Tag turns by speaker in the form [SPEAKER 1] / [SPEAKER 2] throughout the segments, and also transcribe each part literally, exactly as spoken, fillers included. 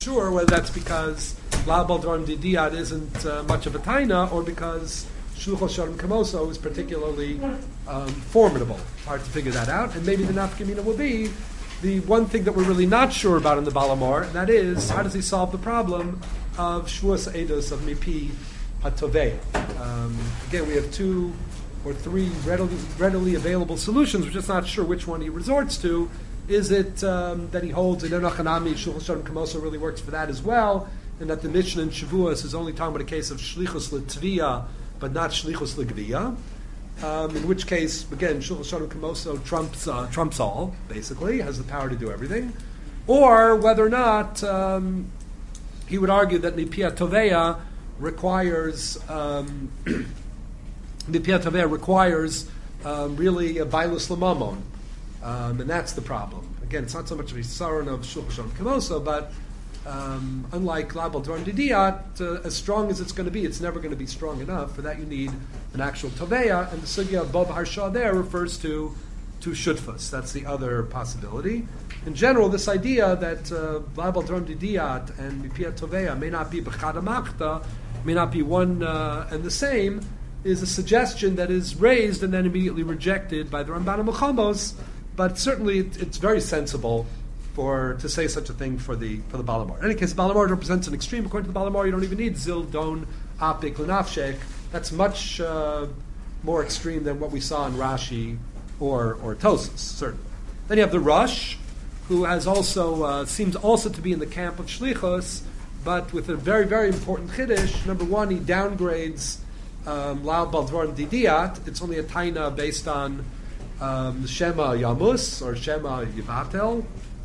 [SPEAKER 1] Sure whether that's because La Baldron Didiyat isn't uh, much of a taina, or because Shluchos Shalom Kamoso is particularly um, formidable. Hard to figure that out. And maybe the nafkamina will be the one thing that we're really not sure about in the Balamor, and that is, how does he solve the problem of Shvuas Eidos of Mipi HaTovei? Um, again, we have two or three readily, readily available solutions. We're just not sure which one he resorts to. Is it um, that he holds in Enochanami, Shluchos Shalom Kamoso really works for that as well, and that the Mishnah in Shavuos is only talking about a case of Shlichus L'Tviyah, but not Shlichus L'Gviyah? Um, in which case, again, Shluchos Shalom Kamoso trumps, uh, trumps all, basically, has the power to do everything. Or whether or not um, he would argue that Mipia Toveya requires um, Mipia Toveya requires um, really a Bailus Lamamon. Um, and that's the problem. Again, it's not so much of a saron of Shulchan Shalom Kamoso, but um, unlike Labal Dron Didiyat, uh, as strong as it's going to be, it's never going to be strong enough. For that, you need an actual Toveya, and the sugya of Bob Harsha there refers to to Shutfus. That's the other possibility. In general, this idea that Labal Dron Didiyat and Mipia Toveya may not be B'chad Makta, may not be one uh, and the same, is a suggestion that is raised and then immediately rejected by the Ramban Muchamos. But certainly, it's very sensible for to say such a thing for the for the Balamor. In any case, Balamor represents an extreme. According to the Balamor, you don't even need Zil, Don, Apik, Lenafshek. That's much uh, more extreme than what we saw in Rashi or or Tosas, certainly. Then you have the Rush, who has also uh, seems also to be in the camp of Shlichus, but with a very very important chiddush. Number one, he downgrades um, Lal Baldron Didiyat. It's only a taina based on Um, Shema Yamus or Shema Yivatel.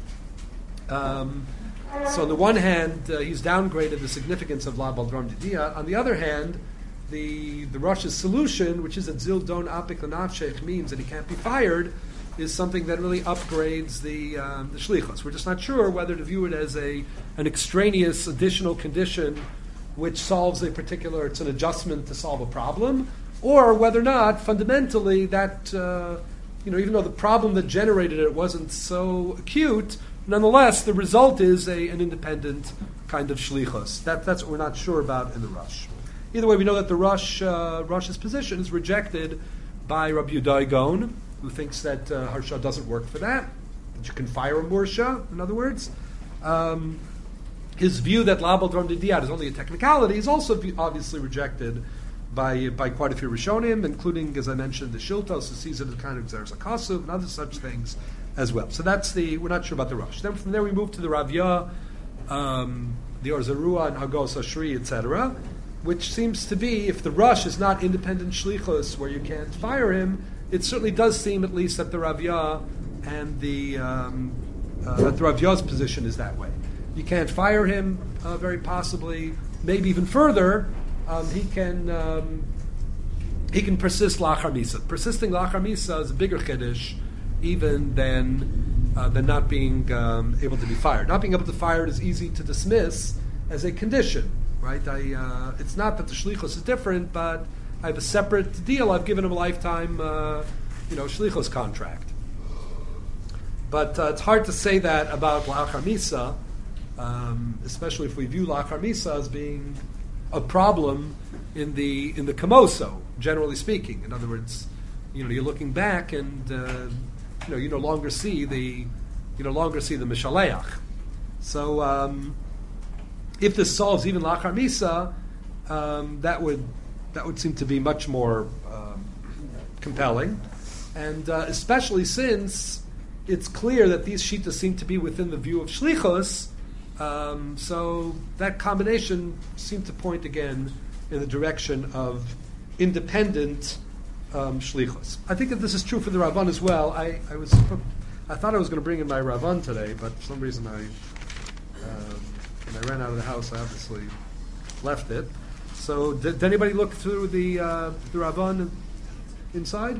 [SPEAKER 1] Um, so on the one hand, uh, he's downgraded the significance of La Baldron Didiyat. On the other hand, the the Rosh's solution, which is that Zil Don Apik Lanavshech means that he can't be fired, is something that really upgrades the um, the Shlichos. We're just not sure whether to view it as a an extraneous additional condition which solves a particular, it's an adjustment to solve a problem, or whether or not fundamentally that uh, You know, even though the problem that generated it wasn't so acute, nonetheless, the result is a, an independent kind of shlichus. That, that's what we're not sure about in the Rush. Either way, we know that the Rush, uh, Rush's position is rejected by Rabbi Yudai Gon, who thinks that uh, Harsha doesn't work for that, that you can fire a Mursha, in other words. Um, his view that Labal Dron Didiyat is only a technicality is also obviously rejected by by quite a few Rishonim, including, as I mentioned, the Shiltos, the season of the kind of Xeris HaKasuv, and other such things as well. So that's the, we're not sure about the Rush. Then from there we move to the Ravya, um, the Orzarua, and Hagos Ashri, et cetera, which seems to be, if the Rush is not independent Shlichus, where you can't fire him, it certainly does seem, at least, that the Ravya and the, um, uh, that the Ravya's position is that way. You can't fire him, uh, very possibly, maybe even further. Um, he can um, he can persist lachar misa. Persisting lachar misa is a bigger chiddush even than uh, than not being um, able to be fired. Not being able to fire is easy to dismiss as a condition, right? I, uh, it's not that the shlichus is different, but I have a separate deal. I've given him a lifetime, uh, you know, shlichus contract. But uh, it's hard to say that about lachar misa, um, especially if we view lachar misa as being a problem in the in the kamoso, generally speaking. In other words, you know, you're looking back, and uh, you know, you no longer see the you no longer see the mishaleach. So, um, if this solves even lachar misa, um, that would that would seem to be much more um, compelling, and uh, especially since it's clear that these shitas seem to be within the view of shlichus. Um, so that combination seemed to point again in the direction of independent um, shlichus. I think that this is true for the Ravan as well. I, I was I thought I was going to bring in my Ravan today, but for some reason I uh, when I ran out of the house, I obviously left it. So did, did anybody look through the uh, the Ravan inside?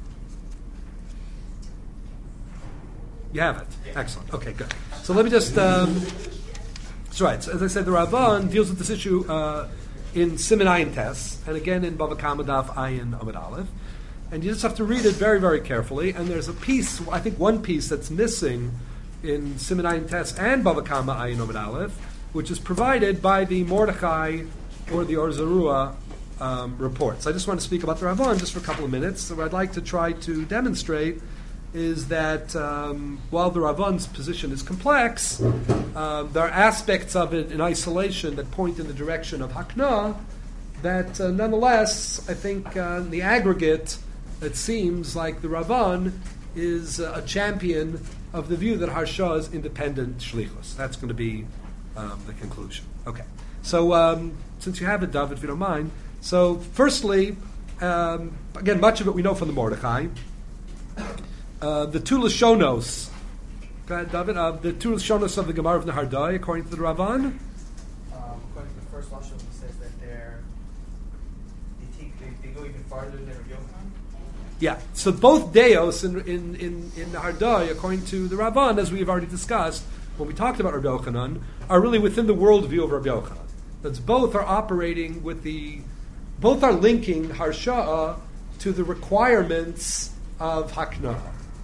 [SPEAKER 1] You have it. Excellent. Okay, good. So let me just. Um, That's right. So as I said, the Ravan deals with this issue uh, in Siman Ayin Tes, and again in Bava Kama Daf Ayin Amud Aleph. And you just have to read it very, very carefully. And there's a piece, I think one piece that's missing in Siman Ayin Tes and Bava Kama Ayin Amud Aleph, which is provided by the Mordechai or the Or Zarua um, reports. I just want to speak about the Ravan just for a couple of minutes. So what I'd like to try to demonstrate is that um, while the Ravan's position is complex, um, there are aspects of it in isolation that point in the direction of Hakna that uh, nonetheless, I think uh, in the aggregate, it seems like the Ravan is uh, a champion of the view that Harsha is independent shlichus. That's going to be um, the conclusion. Okay. So um, since you have it, David, if you don't mind. So firstly, um, again, much of it we know from the Mordechai. Uh, the two Lashonos, go ahead, David, uh, the two Lashonos of the Gemara of Nehardai, according to the Ravan.
[SPEAKER 2] Um, according to the first Lashon, it says that they're, they, take, they, they go even farther than Rabbi Yochanan.
[SPEAKER 1] Yeah, so both Deos in in in, in Nehardai, according to the Ravan, as we've already discussed when we talked about Rabbi Yochanan, are really within the worldview of Rabbi Yochanan. That's both are operating with the, both are linking Harsha'a to the requirements of Hakna.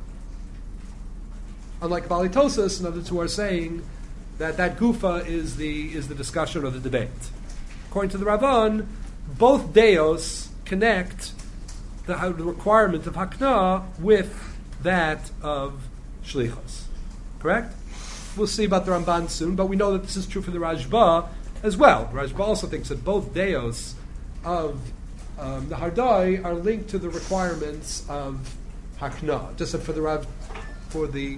[SPEAKER 1] Unlike Bali Tosas, and others who are saying that that gufa is the is the discussion or the debate. According to the Ravan, both Deos connect the, the requirement of Hakna with that of Shlichos. Correct? We'll see about the Ramban soon, but we know that this is true for the Rajba as well. Rajba also thinks that both Deos of um, the Hardai are linked to the requirements of Hakna. Just that for the Rav, for the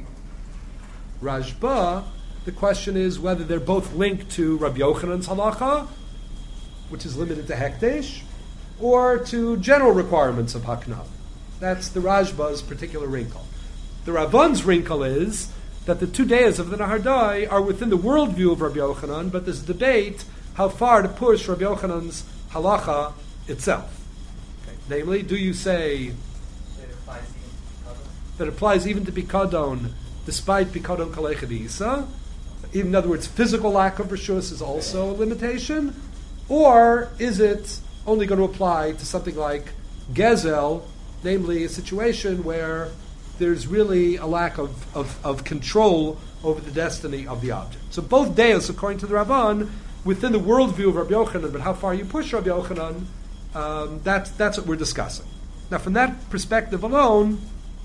[SPEAKER 1] Rajba, the question is whether they're both linked to Rabbi Yochanan's halacha, which is limited to hekdesh, or to general requirements of Hakna. That's the Rajba's particular wrinkle. The Ravan's wrinkle is that the two days of the Nehardai are within the worldview of Rabbi Yochanan, but there's debate how far to push Rabbi Yochanan's halacha itself. Okay. Namely, do you say that it applies even to Pikadon, despite Pikadon Kalechadisa? In other words, physical lack of Rishus is also a limitation? Or is it only going to apply to something like Gezel, namely a situation where there's really a lack of, of, of control over the destiny of the object? So both Deos, according to the Ravan, within the worldview of Rabbi Yochanan, but how far you push Rabbi Yochanan, um, that's, that's what we're discussing. Now, from that perspective alone,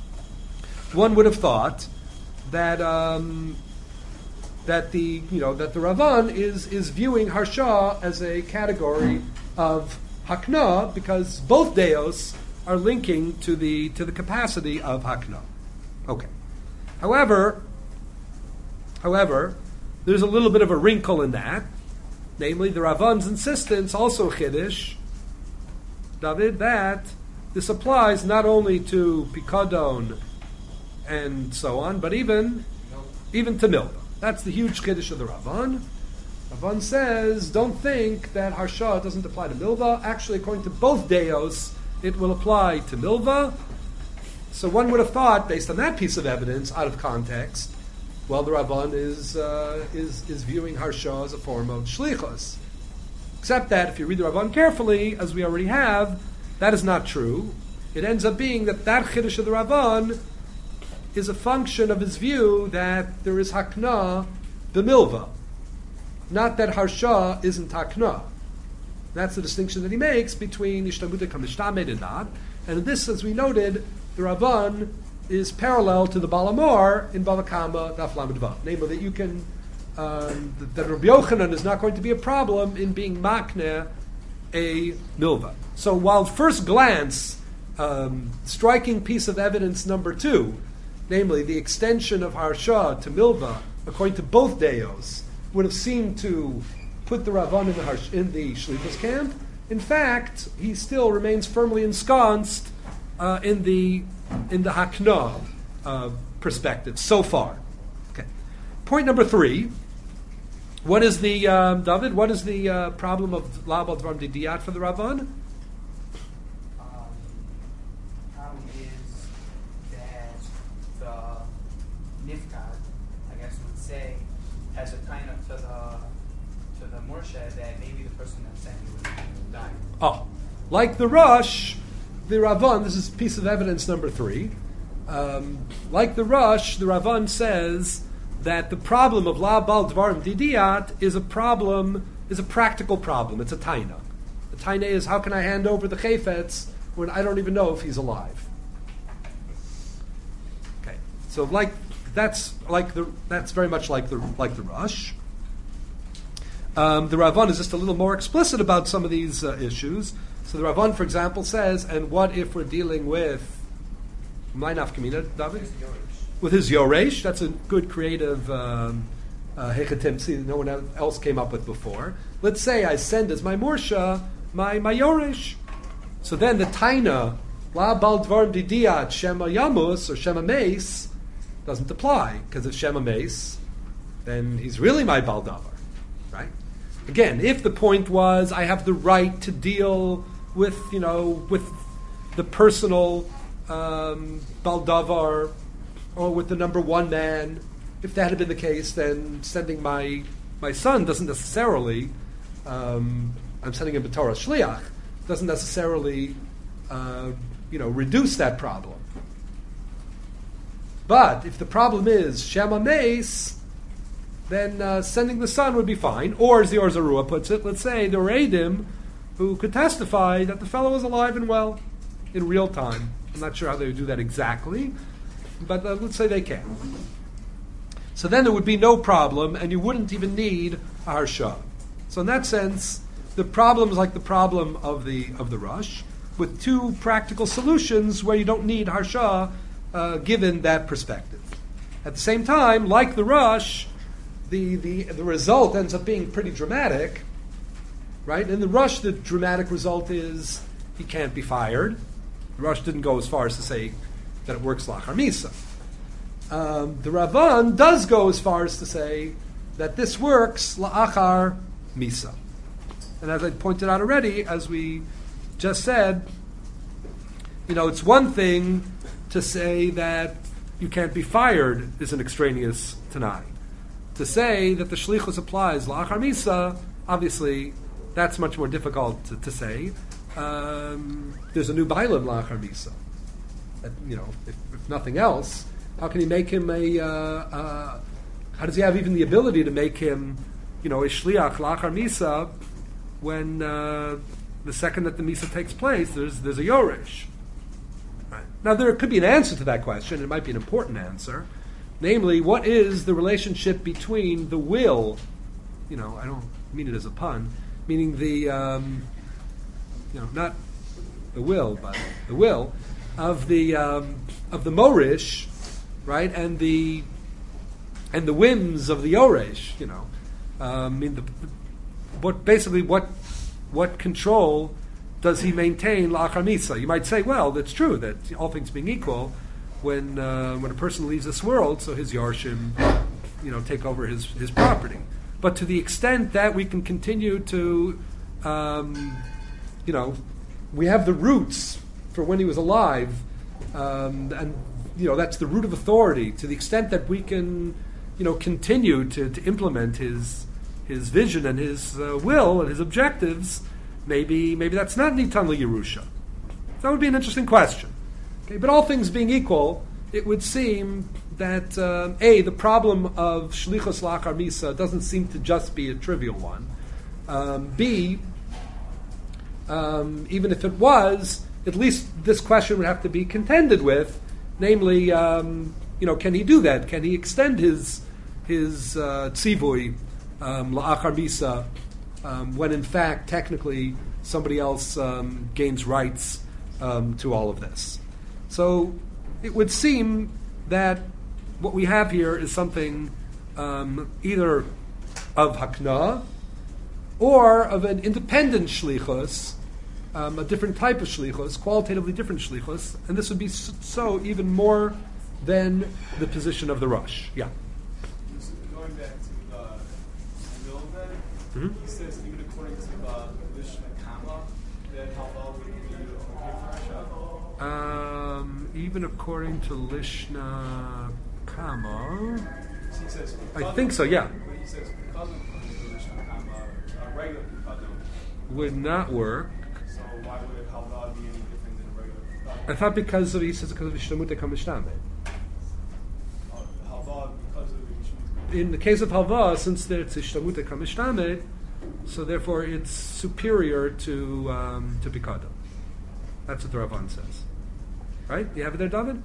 [SPEAKER 1] one would have thought that um, that the you know that the Ravan is is viewing Harsha as a category of Hakna because both Deos are linking to the to the capacity of Hakna. Okay. However, however, there's a little bit of a wrinkle in that, namely the Ravan's insistence, also Chiddush, David, that this applies not only to Pikadon and so on, but even even to Milva. That's the huge Chiddush of the Ravan. Ravan says, don't think that Harsha doesn't apply to Milva. Actually, according to both Deos, it will apply to Milva. So one would have thought, based on that piece of evidence, out of context, well, the Ravan is uh, is is viewing Harsha as a form of Shlichus. Except that, if you read the Ravan carefully, as we already have, that is not true. It ends up being that that Chiddush of the Ravan is a function of his view that there is Hakna b'milva, not that Harsha isn't Hakna. That's the distinction that he makes between Ishtamuta Kamishtamed and not. And this, as we noted, the Ravan is parallel to the Balamor in Bava Kama Daf Lamed Vav. Namely, that you can, um, that, that Rabbi Yochanan is not going to be a problem in being makneh a milva. So while at first glance, um, striking piece of evidence number two, namely the extension of Harsha to milva, according to both Deos, would have seemed to put the Ravan in the, Harsh, in the Shlichus camp. In fact, he still remains firmly ensconced uh, in the in the Hakna uh, perspective so far. Okay. Point number three. What is the um, David? What is the uh, problem of Labal Dvarim Didiyat for the Ravan?
[SPEAKER 2] Um, problem is that the Nifkad, I guess would say, has a kind of to the to the Morsha that maybe the person that sent you would die.
[SPEAKER 1] Oh, like the Rush, the Ravan. This is piece of evidence number three. Um, like the Rush, the Ravan says that the problem of la bal dvarim didiyat is a problem, is a practical problem. It's a taina. The taina is, how can I hand over the chayfetz when I don't even know if he's alive? Okay, so like that's like the that's very much like the like the Rush. Um, the Ravan is just a little more explicit about some of these uh, issues. So the Ravan, for example, says, and what if we're dealing with my nafkamina, David? With his Yoresh. That's a good creative um, uh, hechetimtzi that no one else came up with before. Let's say I send as my Morsha my, my Yoresh. So then the Taina, La Bal Dvarim Didiyat Shema Yamus or Shema Meis doesn't apply, because if Shema Meis, then he's really my Baldavar. Right? Again, if the point was I have the right to deal with, you know, with the personal um, Baldavar or with the number one man, if that had been the case, then sending my my son doesn't necessarily, um, I'm sending him B'Torah Shliach, doesn't necessarily, uh, you know, reduce that problem. But if the problem is Shema Meis, then uh, sending the son would be fine. Or, as the Or Zarua puts it, let's say there were Eidim who could testify that the fellow was alive and well in real time. I'm not sure how they would do that exactly, but uh, let's say they can. So then there would be no problem, and you wouldn't even need a harsha. So in that sense, the problem is like the problem of the of the Rush, with two practical solutions where you don't need harsha, uh, given that perspective. At the same time, like the Rush, the, the the result ends up being pretty dramatic, right? In the Rush, the dramatic result is he can't be fired. The Rush didn't go as far as to say that it works lachar misa. Um, the Ravan does go as far as to say that this works la'achar misa. And as I pointed out already, as we just said, you know, it's one thing to say that you can't be fired is an extraneous tanai. To say that the shlichus applies la'achar misa, obviously, that's much more difficult to, to say. Um, there's a new bailam la'achar misa. That, you know, if, if nothing else, how can he make him a? Uh, uh, how does he have even the ability to make him, you know, a shliach la'achar misa when uh, the second that the misa takes place, there's there's a yoresh. Right. Now there could be an answer to that question. It might be an important answer, namely, what is the relationship between the will? You know, I don't mean it as a pun, meaning the, um, you know, not the will, but the will of the um, of the morish. Right, and the and the whims of the Yoresh, you know, um, I mean, the, what basically what what control does he maintain la'achar misa? You might say, well, that's true that all things being equal, when uh, when a person leaves this world, so his yarshim, you know, take over his his property. But to the extent that we can continue to, um, you know, we have the roots for when he was alive, um, and you know, that's the root of authority. To the extent that we can, you know, continue to, to implement his his vision and his uh, will and his objectives, maybe maybe that's not nitan l'Yerusha. That would be an interesting question. Okay, but all things being equal, it would seem that uh, a the problem of shlichus la'achar misa doesn't seem to just be a trivial one. Um, B, um, even if it was, at least this question would have to be contended with. Namely, um, you know, can he do that? Can he extend his his uh, tzivui um, la'achar misa um, when, in fact, technically somebody else um, gains rights um, to all of this? So it would seem that what we have here is something um, either of hakna or of an independent shlichus. Um, a different type of shlichus, qualitatively different shlichus, and this would be so even more than the position of the Rush. Yeah.
[SPEAKER 3] So going back to the middle then,
[SPEAKER 1] Mm-hmm.
[SPEAKER 3] he says even according to the Lishna Kama, that halal would be okay for Hashem.
[SPEAKER 1] Um, even according to Lishna Kama,
[SPEAKER 3] So he says,
[SPEAKER 1] I think so. Yeah,
[SPEAKER 3] but he says because of the Lishna Kama, a regular Kadam.
[SPEAKER 1] would not work.
[SPEAKER 3] So why would halal be any different than a regular Kadam?
[SPEAKER 1] I thought because of he says because of Ishtamut Kamishtam.
[SPEAKER 3] Halal because of the Lishna
[SPEAKER 1] in the case of halva, since it's ishtamute kamishtamet, so therefore it's superior to um, to pikadon. That's what the Ramban says. Right? You have it there, David?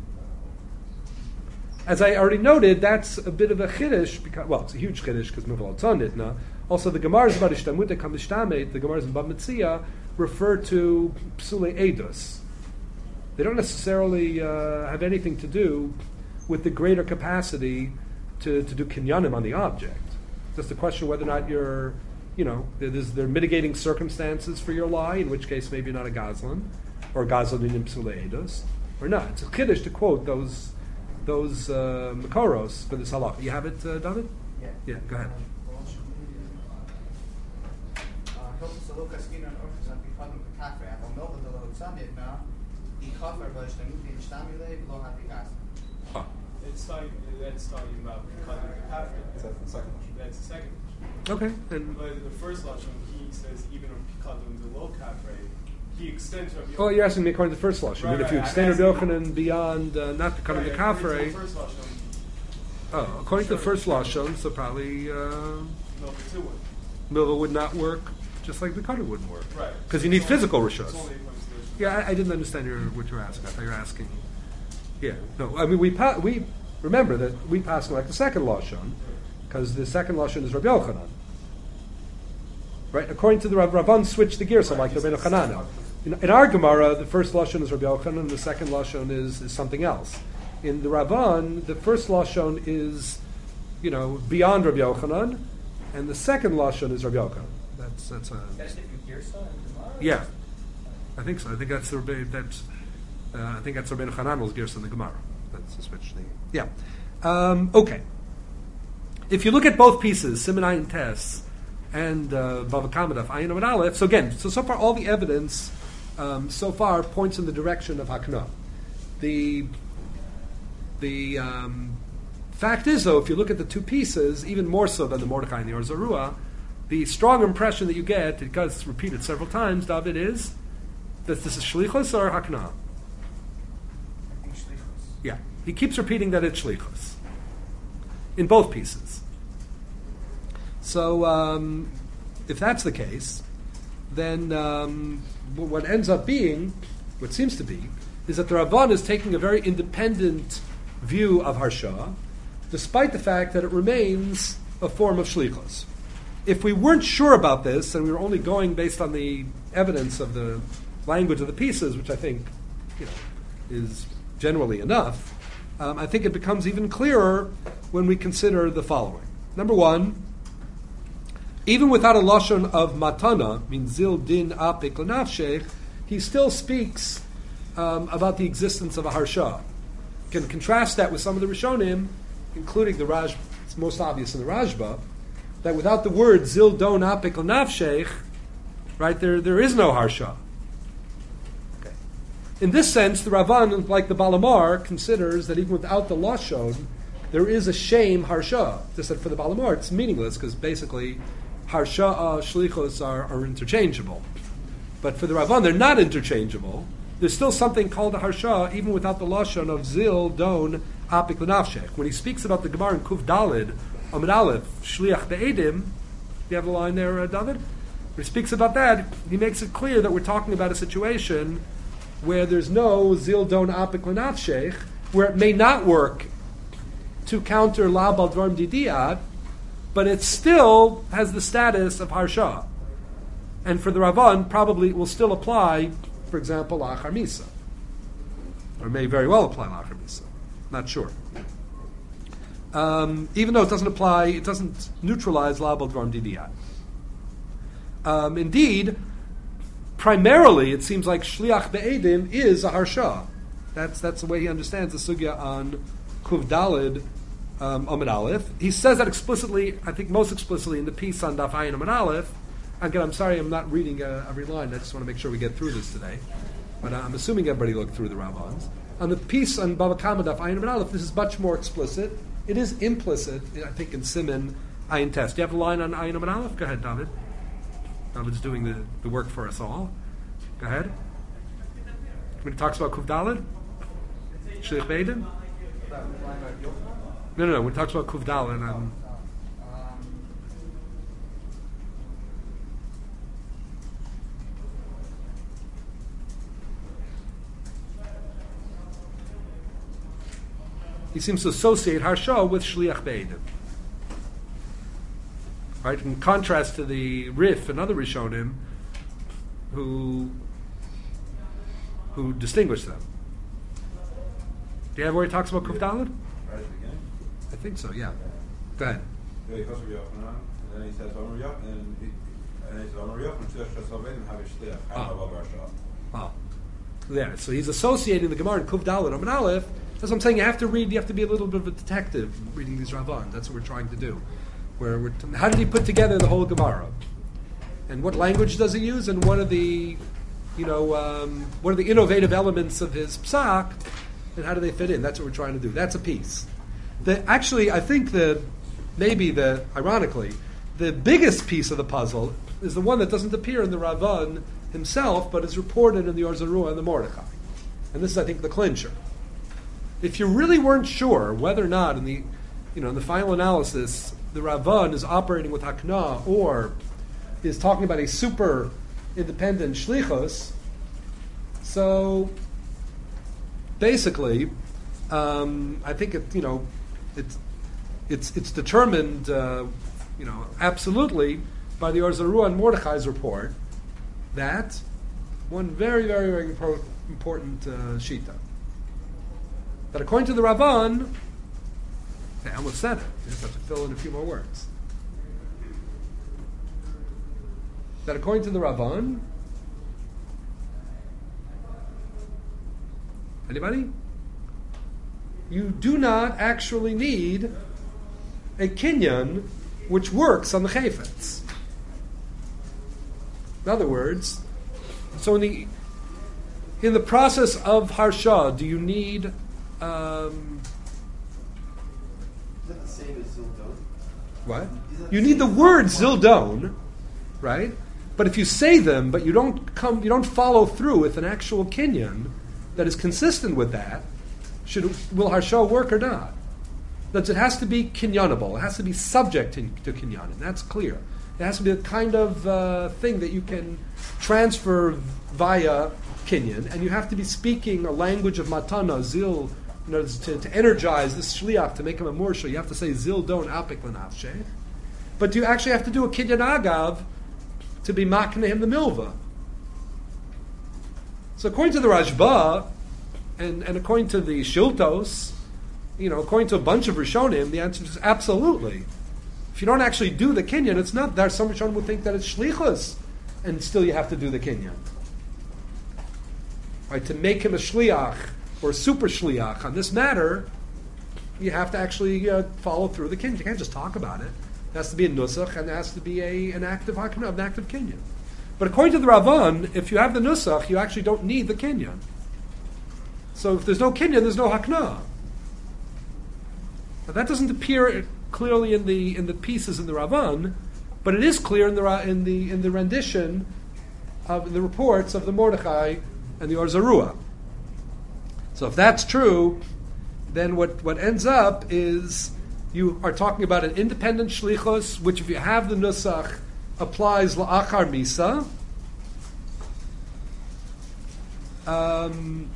[SPEAKER 1] As I already noted, that's a bit of a chiddush, because, well, it's a huge chiddush because Muval Tzonit. No? Also, the Gemaras about ishtamute kamishtamet, the Gemaras in Bab Metzia, refer to psule edus. They don't necessarily uh, have anything to do with the greater capacity to, to do kinyanim on the object. Just a question whether or not you're, you know, there's, there are mitigating circumstances for your lie, in which case maybe you're not a gazlan, or gazlan in psule edus, or not. It's a chiddush to quote those those uh, makoros for this halakha. You have it, uh, David?
[SPEAKER 2] Yeah.
[SPEAKER 1] Yeah, go ahead.
[SPEAKER 3] Oh. It's talking, that's talking about cutting the kafir.
[SPEAKER 4] That's the second lashon.
[SPEAKER 3] That's the second lashon.
[SPEAKER 1] Okay. And
[SPEAKER 3] But the first lashon, he says even on pikadon the low kafir, he extends Rabbi Yochanan.
[SPEAKER 1] oh, you're asking me according to the first lashon. I mean,
[SPEAKER 3] Right,
[SPEAKER 1] if you
[SPEAKER 3] right,
[SPEAKER 1] extend
[SPEAKER 3] I'm
[SPEAKER 1] Rabbi
[SPEAKER 3] asking-
[SPEAKER 1] Yochanan beyond uh, not cutting
[SPEAKER 3] Right,
[SPEAKER 1] the
[SPEAKER 3] according to
[SPEAKER 1] kafre.
[SPEAKER 3] the first lashon,
[SPEAKER 1] Oh, according to the first lashon, so probably uh,
[SPEAKER 3] no, the two would.
[SPEAKER 1] milva would not work, just like the cutter wouldn't work.
[SPEAKER 3] Right.
[SPEAKER 1] Because
[SPEAKER 3] So
[SPEAKER 1] you need
[SPEAKER 3] it's only-
[SPEAKER 1] physical
[SPEAKER 3] it's
[SPEAKER 1] rishos.
[SPEAKER 3] only according to the-
[SPEAKER 1] Yeah, I, I didn't understand your, what you were asking. I thought you were asking. Yeah, no. I mean, we pa- we remember that we pass like the second lashon, because the second lashon is Rabbi Yochanan, right? According to the Rav, Rabban switched the gears, so like the Rabbeinu Chananel. In, in our Gemara, the first lashon is Rabbi Yochanan, and the second lashon is, is something else. In the Rabban, the first lashon is, you know, beyond Rabbi Yochanan, and the second lashon is Rabbi Yochanan. That's that's a
[SPEAKER 2] That's different Girsa and Gemara?
[SPEAKER 1] yeah. I think so. I think that's the Rabbi, that's uh, I think that's Rabbeinu Chananel's gears in the Gemara. That's the switch thing. Yeah. Um, okay. If you look at both pieces, Siman Ayin Tes and uh, Bava Kama Daf Ayin Amud Aleph, so again, so so far all the evidence um, so far points in the direction of Hakna. The the um, fact is, though, if you look at the two pieces, even more so than the Mordechai and the Or Zarua, the strong impression that you get, because it's repeated several times, David, is that this is Shlichus or Hakna.
[SPEAKER 2] I think Shlichus.
[SPEAKER 1] Yeah, he keeps repeating that it's Shlichus in both pieces. So, um, if that's the case, then um, w- what ends up being, what seems to be, is that the Rabban is taking a very independent view of Harsha, despite the fact that it remains a form of Shlichus. If we weren't sure about this, and we were only going based on the evidence of the language of the pieces, which I think, you know, is generally enough, um, I think it becomes even clearer when we consider the following. Number one, even without a lashon of matana, means zil din apik lenafshech, he still speaks um, about the existence of a harsha. You can contrast that with some of the Rishonim, including the Raj. It's most obvious in the Rajba, that without the word zil don apik lenafshech, right there, there is no harsha. Okay. In this sense, the Ravan, like the Balamar, considers that even without the lashon, there is a shame harsha. Just that for the Balamar, it's meaningless because basically harsha, uh, shlichos are, are interchangeable. But for the Ravan, they're not interchangeable. There's still something called a harsha, even without the lashon of zil don apik lenafshech. When he speaks about the Gemara in Kuf Dalid, Amud Aleph, shliach be'edim, you have a line there, uh, David? When he speaks about that, he makes it clear that we're talking about a situation where there's no zil don apik lenafshech, where it may not work to counter la bal dvarim didiyat, but it still has the status of harsha. And for the Ravan, probably it will still apply, for example, la'achar misa. Or may very well apply la'achar misa. Not sure. Um, even though it doesn't apply, it doesn't neutralize la bal dvarim didiyat. Um, indeed, primarily it seems like shliach be'edim is a harsha. That's that's the way he understands the sugya on Kuv Dalid um, Amud Aleph. He says that explicitly, I think most explicitly in the piece on Daf Ayin Amud Aleph. Again, I'm sorry I'm not reading uh, every line. I just want to make sure we get through this today. But uh, I'm assuming everybody looked through the Ravans. On the piece on Bava Kama Daf Ayin Amud Aleph, this is much more explicit. It is implicit, I think, in Siman Ayin Test. Do you have a line on Ayin Amud Aleph? Go ahead, David. David's doing the, the work for us all. Go ahead. When he talks about Kuv Dalid, Shlich Be'edim. No, no, no. When he talks about Kuv Dalid, I'm he seems to associate Harsha with Shliach Beidim. Right, in contrast to the Rif and other Rishonim who who distinguish them. Do you have where he talks about Kuf Daled?
[SPEAKER 4] Right at the beginning?
[SPEAKER 1] I think so, yeah. Go ahead.
[SPEAKER 4] Yeah, he goes to Yochanan, and then he says, Omer Yochanan, and he, and he says, Omer Yochanan, Shliach Shas Aveidim, have a Shliach, Chayim Abba Barsha.
[SPEAKER 1] Oh. Yeah, so he's associating the Gemara in Kuf Daled, Omen Aleph. That's what I'm saying, you have to read, you have to be a little bit of a detective reading these Ravan. That's what we're trying to do. Where we're t- how did he put together the whole Gemara? And what language does he use? And what are the, you know, um, what are the innovative elements of his psak? And how do they fit in? That's what we're trying to do. That's a piece. The, actually, I think that maybe the, ironically, the biggest piece of the puzzle is the one that doesn't appear in the Ravan himself, but is reported in the Or Zarua and the Mordechai. And this is, I think, the clincher. If you really weren't sure whether or not in the, you know, in the final analysis, the Ravan is operating with Hakna or is talking about a super independent shlichus, so basically, um, I think it, you know, it's it's it's determined, uh, you know, absolutely by the Or Zarua and Mordechai's report that one very very very impor- important uh, shita that according to the Ravan. I almost said it. You just have to fill in a few more words. That according to the Ravan, anybody? You do not actually need a kinyan which works on the chayfetz. In other words, so in the in the process of harsha, do you need um,
[SPEAKER 5] Is that the same as Zildon?
[SPEAKER 1] what? You need the word zildon, right? But if you say them, but you don't come, you don't follow through with an actual kinyan that is consistent with that, should will harsha work or not? That it has to be kinyanable. It has to be subject to, to kinyan. That's clear. It has to be a kind of uh, thing that you can transfer via kinyan, and you have to be speaking a language of matana, zil. You know, to, to energize this shliach, to make him a morsha, you have to say zil don apik l'nafsheh. But you actually have to do a kinyan agav to be makna him the milva. So according to the Rashba, and, and according to the Shiltos, you know, according to a bunch of Rishonim, the answer is absolutely. If you don't actually do the kinyan, it's not there. Some Rishonim would think that it's shlichus, and still you have to do the kinyan. Right, to make him a shliach, or super shliach on this matter, you have to actually uh, follow through the kinyan. You can't just talk about it. It has to be a nusach, and it has to be a, an active hakna, an active kinyan. But according to the Ravan, if you have the nusach, you actually don't need the kinyan. So if there's no kinyan, there's no hakna. Now that doesn't appear clearly in the in the pieces in the Ravan, but it is clear in the in the in the rendition of the reports of the Mordechai and the Or Zarua. So if that's true, then what, what ends up is you are talking about an independent shlichus, which if you have the nusach, applies la'achar misa, um,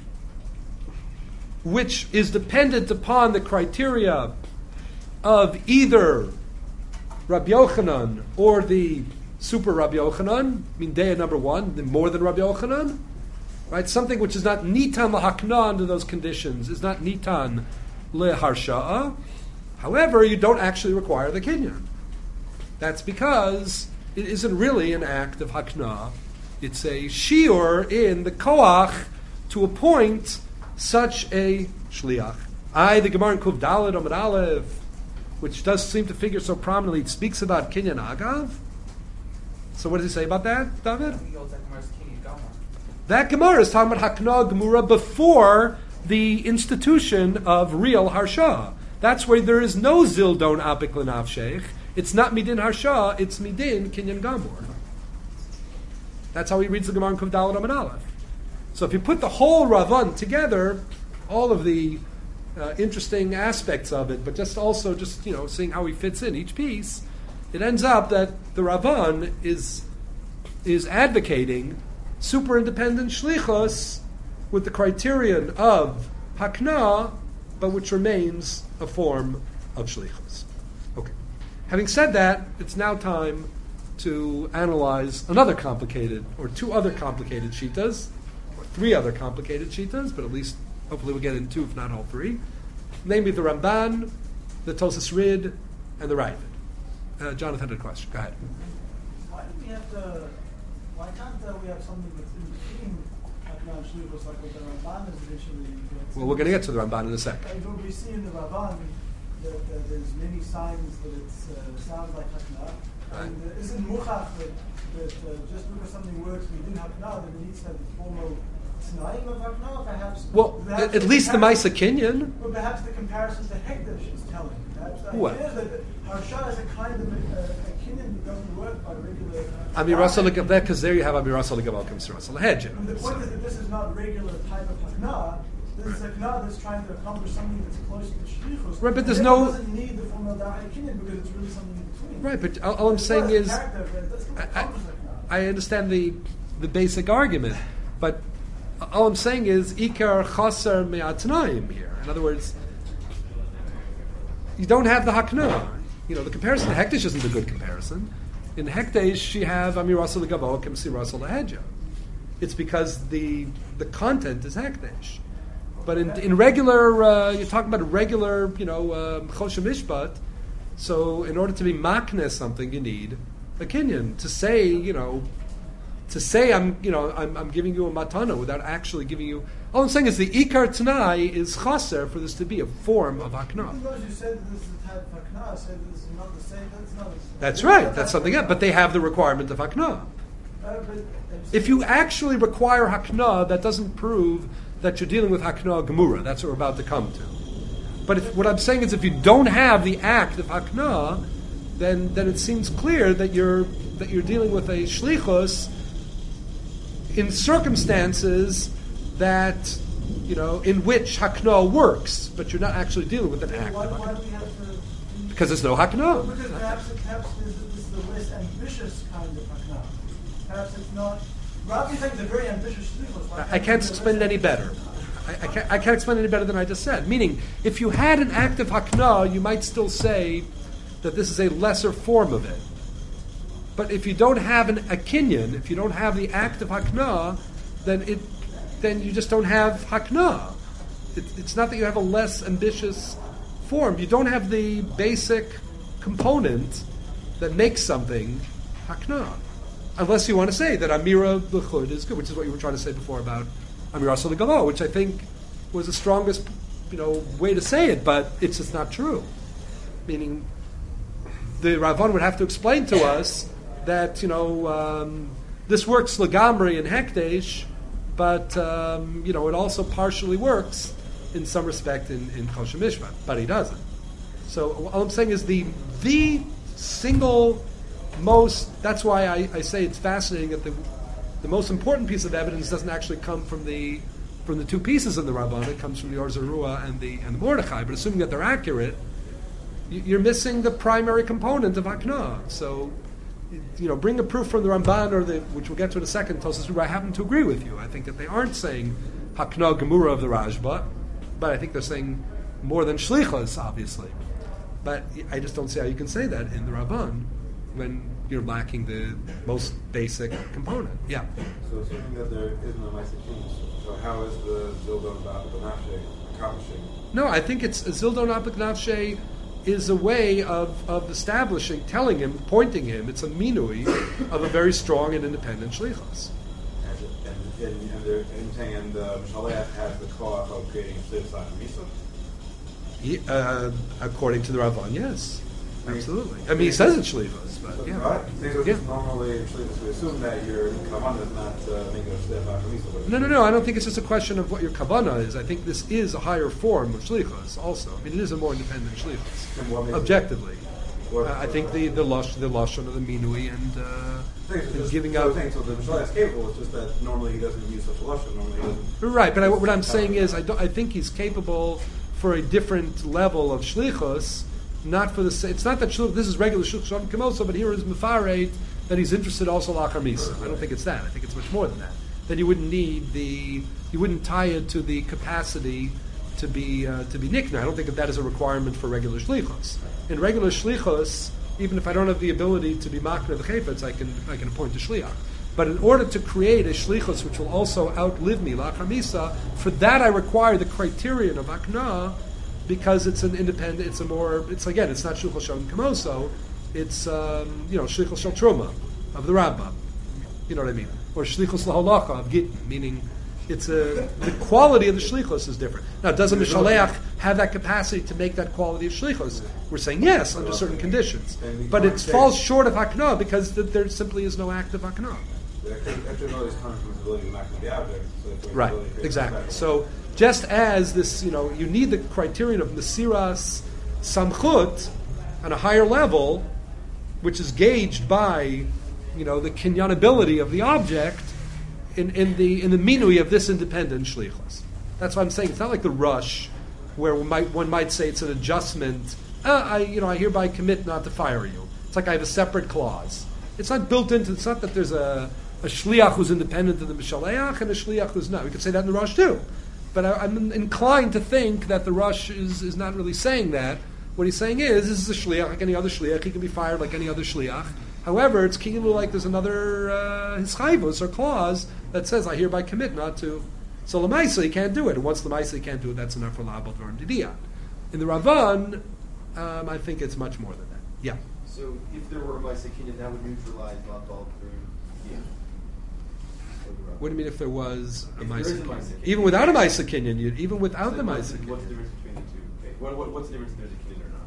[SPEAKER 1] which is dependent upon the criteria of either Rabbi Yochanan or the super Rabbi Yochanan, I mean, day number one, the more than Rabbi Yochanan, right? Something which is not nitan lahakna under those conditions is not nitan leharsha'a. However, you don't actually require the kinyan. That's because it isn't really an act of hakna. It's a shiur in the koach to appoint such a shliach. I, the Gemara in Kuf Daled Amud Aleph, which does seem to figure so prominently, it speaks about kinyan agav. So what does he say about that, David? That Gemara is talking about Hakna Gemura before the institution of real Harsha. That's where there is no Zildon Apik L'Nafshech. It's not Midin Harsha, it's Midin Kinyan Gamur. That's how he reads the Gemara in Kuf Daled Amud Aleph. So if you put the whole Ravan together, all of the uh, interesting aspects of it, but just also just, you know, seeing how he fits in each piece, it ends up that the Ravan is is advocating super independent shlichus with the criterion of hakna, but which remains a form of shlichus. Okay. Having said that, it's now time to analyze another complicated, or two other complicated shitas, or three other complicated shitas, but at least hopefully we'll get into two, if not all three. Namely the Ramban, the Tosas Rid, and the Ravid. Uh, Jonathan had a question. Go ahead.
[SPEAKER 5] Why do we have to? Why can't uh, we have something that's in between Hakna and Shlichus, like what the Ramban is initially?
[SPEAKER 1] Well, we're going to get to the Ramban in a second.
[SPEAKER 5] And what we see in the Ramban, that uh, there's many signs that it uh, sounds like Hakna.
[SPEAKER 1] Right.
[SPEAKER 5] And uh, isn't Muchach that, that uh, just because something works within Hakna, that it needs to have the formal Tznaim of Hakna, perhaps?
[SPEAKER 1] Well,
[SPEAKER 5] perhaps
[SPEAKER 1] at least the
[SPEAKER 5] comparison-
[SPEAKER 1] Maisa Kinyan.
[SPEAKER 5] But perhaps the comparison to Hekdesh is telling. Perhaps the
[SPEAKER 1] What?
[SPEAKER 5] idea that Harsha is a kind of a, a, a kinyan that doesn't work by regular. Uh,
[SPEAKER 1] Amirasa L'Gav, because there you have Amirasa L'Gav comes Rasa
[SPEAKER 5] And the
[SPEAKER 1] L'Hedja.
[SPEAKER 5] point is that this is not regular type of Hakna. This is a Hakna that's trying to accomplish something that's close to Shlichus.
[SPEAKER 1] Right, but there's
[SPEAKER 5] and
[SPEAKER 1] no-
[SPEAKER 5] It doesn't need the formal Da'ai kinyan because it's really something in between.
[SPEAKER 1] Right, but all, all I'm
[SPEAKER 5] It's
[SPEAKER 1] saying
[SPEAKER 5] not a
[SPEAKER 1] is,
[SPEAKER 5] character, but it doesn't
[SPEAKER 1] I,
[SPEAKER 5] accomplish Hakna.
[SPEAKER 1] I, I understand the the basic argument, but all I'm saying is Ikar Chaser Me'atnaim here. In other words, you don't have the Hakna. You know, the comparison to Hekdesh isn't a good comparison. In Hekdesh, you have Amirasa L'Gavo, Kimsi Rasa L'Hedja. It's because the the content is Hekdesh. But in, in regular, uh, you're talking about a regular, you know, uh, Choshe Mishpat. So in order to be makne something, you need a kinyan to say, you know, to say I'm, you know, I'm, I'm giving you a matana without actually giving you. All I'm saying is the ikar tanai is chaser for this to be a form of hakna.
[SPEAKER 5] Even those who said that this is a type of Hakna say that this is not the same. That's not. A,
[SPEAKER 1] That's right. That's something else. But they have the requirement of hakna.
[SPEAKER 5] Uh, but
[SPEAKER 1] If you actually require hakna, that doesn't prove that you're dealing with hakna gemura. That's what we're about to come to. But if, what I'm saying is, if you don't have the act of hakna, then then it seems clear that you're that you're dealing with a shlichus in circumstances that, you know, in which hakna works, but you're not actually dealing with an act
[SPEAKER 5] why,
[SPEAKER 1] of
[SPEAKER 5] why do
[SPEAKER 1] hakna
[SPEAKER 5] we have to?
[SPEAKER 1] because there's no hakna.
[SPEAKER 5] Because perhaps, perhaps this, this is the less ambitious kind of Hakna. Perhaps it's not. Rabbi thinks it's a very ambitious shlichus.
[SPEAKER 1] I can't explain it any better. I, I, can't, I can't explain it any better than I just said. Meaning, if you had an act of hakna, you might still say that this is a lesser form of it. But if you don't have an, a kinyan, if you don't have the act of hakna, then it, then you just don't have hakna. It, it's not that you have a less ambitious form. You don't have the basic component that makes something hakna. Unless you want to say that Amira L'chud is good, which is what you were trying to say before about Amira L'Galo, which I think was the strongest, you know, way to say it, but it's just not true. Meaning, the Ravan would have to explain to us that, you know, um, this works Lagamri in Hekdesh, but, um, you know, it also partially works in some respect in, in Choshe Mishpat, but he doesn't. So all I'm saying is the the single most, that's why I, I say it's fascinating that the the most important piece of evidence doesn't actually come from the from the two pieces in the Ramban. It comes from the Or Zarua and the and the Mordechai. But assuming that they're accurate, you, you're missing the primary component of Hakna. So, you know, bring a proof from the Ramban or the, which we'll get to in a second. Tosas, I happen to agree with you. I think that they aren't saying Hakna Gemura of the Rajba, but I think they're saying more than Shlichas, obviously. But I just don't see how you can say that in the Ramban when you're lacking the most basic component. Yeah.
[SPEAKER 4] So assuming that there isn't a Maisa Kinyan, so how is the Zildon Banafshe accomplishing?
[SPEAKER 1] No, I think it's Zildon Apik is a way of, of establishing, telling him, pointing him. It's a minui of a very strong and independent shlichus.
[SPEAKER 4] And, and, and, and they're and saying, and the Mishaleach has the koach of creating a shlichus on Misa?
[SPEAKER 1] He, uh, according to the Ravan, yes. Absolutely. I mean, he says it's shlichus, but yeah.
[SPEAKER 4] Right? So
[SPEAKER 1] Yeah.
[SPEAKER 4] normally shlichus, we assume that your kavanah is not uh, making a shlichus on Misa.
[SPEAKER 1] No, no, no. I don't think it's just a question of what your kavanah is. I think this is a higher form of shlichus also. I mean, it is a more independent shlichus,
[SPEAKER 4] And what makes it-
[SPEAKER 1] objectively.
[SPEAKER 4] What-
[SPEAKER 1] Uh, I think the the lush, the lashon of the minui and, uh,
[SPEAKER 4] Things are
[SPEAKER 1] and
[SPEAKER 4] just-
[SPEAKER 1] giving
[SPEAKER 4] so
[SPEAKER 1] out.
[SPEAKER 4] things, so the Mishaleach is capable, it's just that normally he doesn't use such a lashon, normally he doesn't.
[SPEAKER 1] Right, but I, what I'm saying is, I, don't, I think he's capable for a different level of shlichus, not for the. sa- It's not that shlichus, this is regular shlichus shalom kamoso, but here is mefaret that he's interested also lachar misa. I don't think it's that. I think it's much more than that. Then you wouldn't need the. You wouldn't tie it to the capacity to be uh, to be nikna. I don't think that that is a requirement for regular shlichus. In regular shlichus, even if I don't have the ability to be makna the chayfetz, I can I can appoint a shliach. But in order to create a shlichus which will also outlive me, lachar misa, for that I require the criterion of akna, because it's an independent. It's a more. It's again. It's not shlichus shalom kamoso. It's um, you know shlichus shel truma of the Rambam. You know what I mean? Or shlichus laholacha of gittin, meaning. It's a the quality of the shlichus is different. Now, doesn't the shaleach have that capacity to make that quality of shlichus? We're saying yes under certain conditions, but it falls short of hakna because th- there simply is no act of hakna. Right, exactly. So, just as this, you know, you need the criterion of mesiras samchut on a higher level, which is gauged by, you know, the kinyanability of the object. In, in the in the minui of this independent shlichus. That's what I'm saying. It's not like the rush, where one might, one might say it's an adjustment. Uh, I you know I hereby commit not to fire you. It's like I have a separate clause. It's not built into. It's not that there's a, a shliach who's independent of the mishaleach and a shliach who's not. We could say that in the rush too, but I, I'm inclined to think that the rush is is not really saying that. What he's saying is this is a shliach like any other shliach. He can be fired like any other shliach. However, it's ki'ilu like there's another uh, hischayvus or clause that says, I hereby commit not to. So Lamaisa, he can't do it. And once Lamaisa, he can't do it, that's enough for La'abal Dvarim Didiyah. In the Ravan, um, I think it's much more than that. Yeah.
[SPEAKER 6] So if there were a Maisa Kinyan, that would neutralize La'abal Dvarim Didiyah.
[SPEAKER 1] What do you mean if there was a
[SPEAKER 6] If there
[SPEAKER 1] Maisa
[SPEAKER 6] is a
[SPEAKER 1] Kinyan?
[SPEAKER 6] Maisa Kinyan.
[SPEAKER 1] Even without a Maisa Kinyan, you'd- even without the
[SPEAKER 6] what's,
[SPEAKER 1] Maisa
[SPEAKER 6] what's
[SPEAKER 1] Kinyan.
[SPEAKER 6] the difference between the two? Okay. What, what, what's the difference if there's a Kinyan or not?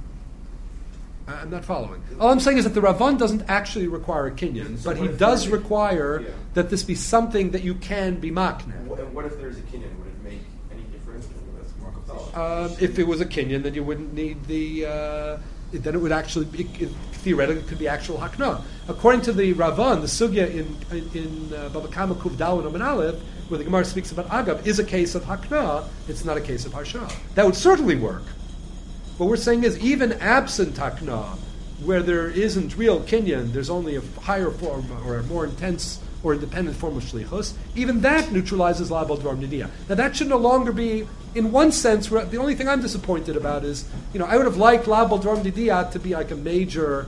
[SPEAKER 1] I- I'm not following. All I'm saying is that the Ravan doesn't actually require a Kinyan,
[SPEAKER 6] So
[SPEAKER 1] but
[SPEAKER 6] what
[SPEAKER 1] he
[SPEAKER 6] if
[SPEAKER 1] does
[SPEAKER 6] there is-
[SPEAKER 1] require
[SPEAKER 6] Yeah.
[SPEAKER 1] that this be something that you can be
[SPEAKER 6] And
[SPEAKER 1] makna.
[SPEAKER 6] what, and what if there's a Kinyan? Would it make any difference? That's more compelling.
[SPEAKER 1] Um, if it was a Kinyan, then you wouldn't need the. Uh, then it would actually be, it, theoretically, it could be actual hakna. According to the Ravan, the sugya in in, in uh, Baba Kama Kuv Dalin Omen Aleph, where the Gemara speaks about agav, is a case of hakna. It's not a case of harsha. That would certainly work. What we're saying is, even absent hakna, where there isn't real kinyan, there's only a higher form or a more intense or independent form of shlichus, even that neutralizes La'abal Dvarim Nidiyah. Now that should no longer be, in one sense, the only thing I'm disappointed about is, you know, I would have liked La'abal Dvarim Nidiyah to be like a major,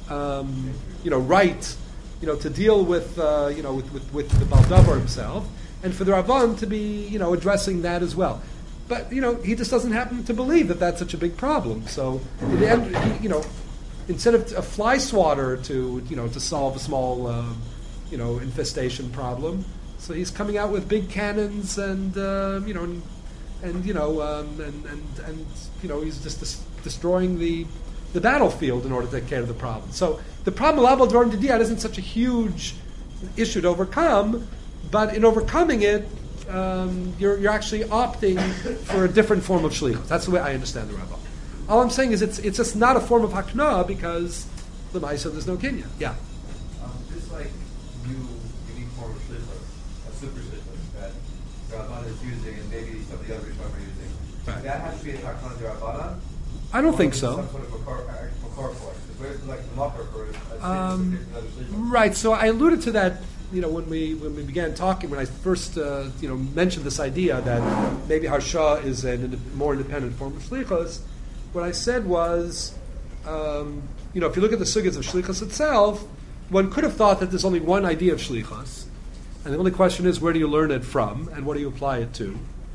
[SPEAKER 1] um, you know, right, you know, to deal with, uh, you know, with, with, with the Baldavar himself, and for the Ravan to be, you know, addressing that as well. But, you know, he just doesn't happen to believe that that's such a big problem. So, in the end, he, you know, instead of a fly swatter to, you know, to solve a small, uh, you know, infestation problem, so he's coming out with big cannons and, uh, you know, and, and you know, um, and, and and you know, he's just dis- destroying the the battlefield in order to take care of the problem. So the problem of La'abal Dvarim Didiyah isn't such a huge issue to overcome, but in overcoming it, um, you're you're actually opting for a different form of shlichus. That's the way I understand the Rabbah. All I'm saying is it's it's just not a form of hakna because the Maisa there's no kinyan. Yeah.
[SPEAKER 7] Um, just like you unique form of shlichus, a super shlichus that Rabban is using and maybe some of the other Rishonim are using,
[SPEAKER 1] Right.
[SPEAKER 7] that has to be a hakna derabbanan?
[SPEAKER 1] I don't
[SPEAKER 7] Or
[SPEAKER 1] think
[SPEAKER 7] is it
[SPEAKER 1] so.
[SPEAKER 7] Some sort of makar uh, makar for it. Because it's like the makar for it. that's
[SPEAKER 1] Um,
[SPEAKER 7] different than other shlichus.
[SPEAKER 1] Right. So I alluded to that, you know, when we when we began talking, when I first uh, you know mentioned this idea that maybe harsha is a more independent form of shlichus. What I said was, um, you know, if you look at the sugyas of shlichus itself, one could have thought that there's only one idea of shlichus, and the only question is where do you learn it from and what do you apply it to?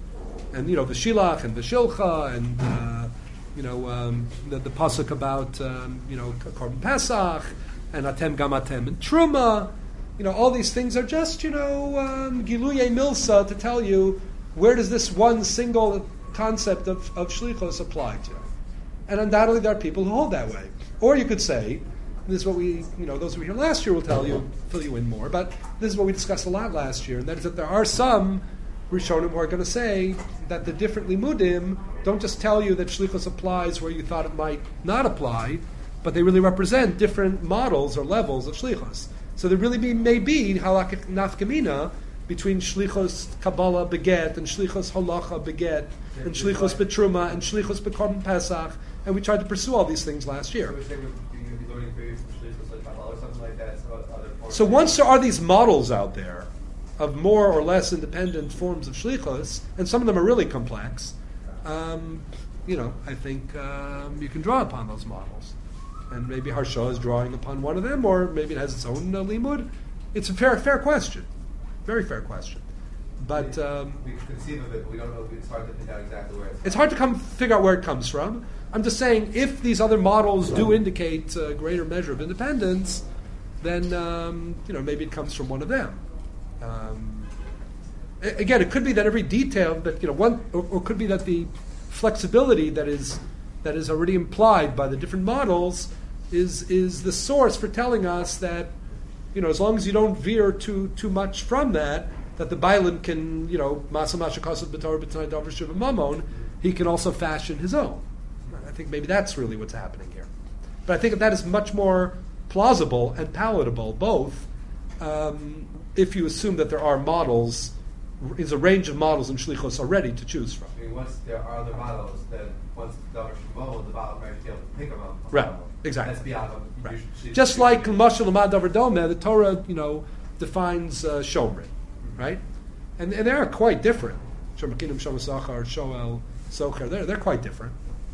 [SPEAKER 1] And you know, the shilach and the shilcha and uh, you know um, the, the pasuk about um, you know korban pesach and atem gam atem and truma. You know, all these things are just you know um, giluyei milsa to tell you where does this one single concept of, of shlichus apply to. And undoubtedly there are people who hold that way. Or you could say, this is what we, you know, those who were here last year will tell you, fill you in more, but this is what we discussed a lot last year, and that is that there are some Rishonim who are going to say that the different limudim don't just tell you that shlichus applies where you thought it might not apply, but they really represent different models or levels of shlichus. So there really be, may be halakha nafkamina between shlichus kabbalah beget and shlichus halacha beget and shlichus betruma and shlichus bekorban pesach, and we tried to pursue all these things last year.
[SPEAKER 7] So we say we're going to be learning maybe some shlichus like Kabbalah or something like that. Some other forms.
[SPEAKER 1] So once there are these models out there of more or less independent forms of shlichus, and some of them are really complex, um, you know, I think um, you can draw upon those models. And maybe Harsha is drawing upon one of them, or maybe it has its own uh, limud. It's a fair, fair question, very fair question. But um,
[SPEAKER 7] we can conceive of it, but we don't know. It's hard to pick out exactly where it's.
[SPEAKER 1] It's hard to come figure out where it comes from. I'm just saying, if these other models do indicate a greater measure of independence, then um, you know maybe it comes from one of them. Um, a- again, it could be that every detail that you know one, or, or could be that the flexibility that is that is already implied by the different models is is the source for telling us that you know as long as you don't veer too too much from that, that the Bailan can you know Masa Masha Kasad B'Torah B'Tanai Davar Shiva Mamon, he can also fashion his own. I think maybe that's really what's happening here. But I think that is much more plausible and palatable, both, um, if you assume that there are models, is a range of models in Shlichos already to choose from.
[SPEAKER 7] I mean, once there are other models, then once the Davar Shemot, the model might be able to pick them up.
[SPEAKER 1] Right, exactly.
[SPEAKER 7] That's beyond them.
[SPEAKER 1] Right. Just like Mashal Lamad Davar Domeh, the Torah, you know, defines uh, Shomrit, right? And, and they are quite different. Shemakinim, Shomasachar, Shoel, Socher, they're, they're quite different.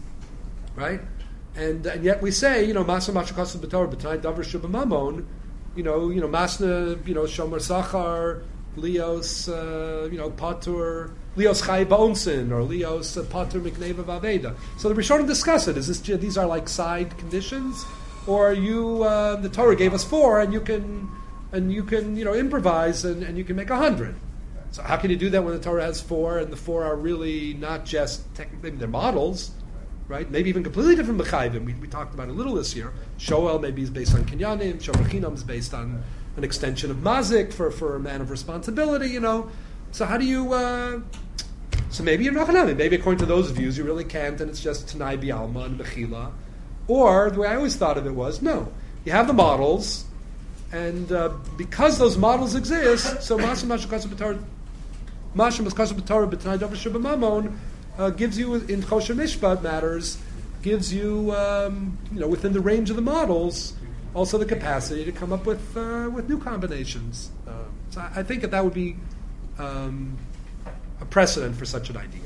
[SPEAKER 1] Right, and and yet we say, you know, Masa Mashakasu B'Torah B'Tanai Davar Shiva Mamon, you know, you know, Masna, you know, Shomer Sachar, Leos, uh, you know, Patur, Leos Chai Ba'onsin, or Leos uh, Patur Mikneva Vaveda. So the Rishonim discuss it. Is this these are like side conditions, or you uh, the Torah gave us four, and you can and you can you know improvise and, and you can make a hundred. So how can you do that when the Torah has four, and the four are really not just technically they're models. Right? Maybe even completely different mechayvim. We, we talked about it a little this year. Shoel maybe is based on kinyanim. Shomer chinam is based on an extension of mazik for, for a man of responsibility. You know. So how do you? Uh, so maybe you're not going Maybe according to those views, you really can't, and it's just tanai bialma and bechila. Or the way I always thought of it was no. You have the models, and uh, because those models exist, so masha masha kasu b'torah, masha kasu b'torah b'tanai davar shiva mamon. Uh, gives you in Choshen Mishpat matters, gives you um, you know within the range of the models, also the capacity to come up with uh, with new combinations. Uh, so I, I think that that would be um, a precedent for such an idea.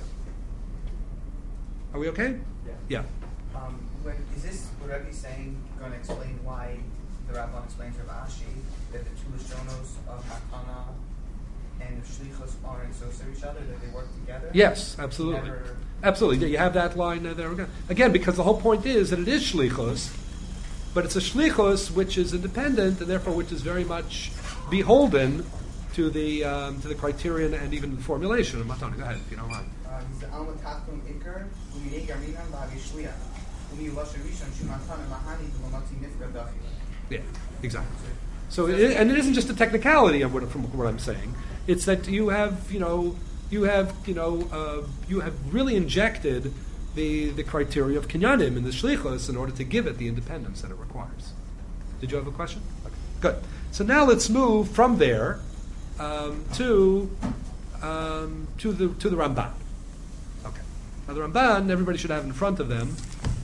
[SPEAKER 1] Are we okay?
[SPEAKER 2] Yeah.
[SPEAKER 1] Yeah.
[SPEAKER 2] Um, when, is this what Rebbe is saying going to explain why the Rabban explains Rav Ashi that the two Lashonos of Hakana and the Shlichos are in associate with each other, that they work together?
[SPEAKER 1] Yes, absolutely.
[SPEAKER 2] Never...
[SPEAKER 1] Absolutely. You have that line uh, there again. Again, because the whole point is that it is Shlichos, but it's a Shlichos which is independent and therefore which is very much beholden to the um, to the criterion and even the formulation of Matani. Go ahead, if you don't mind.
[SPEAKER 2] The Alma Tachtum Iker, Umiyei Gaminan B'Havi Shliach, Umiyu Lashon Rishon Shumatan Mahani D'Lomati Nifka Dachila.
[SPEAKER 1] Yeah, exactly. So, it, and it isn't just a technicality of what, from what I'm saying. It's that you have, you know, you have, you know, uh, you have really injected the the criteria of kinyanim in the shlichus in order to give it the independence that it requires. Did you have a question? Okay, good. So now let's move from there um, to um, to the to the Ramban. Okay. Now the Ramban, everybody should have in front of them.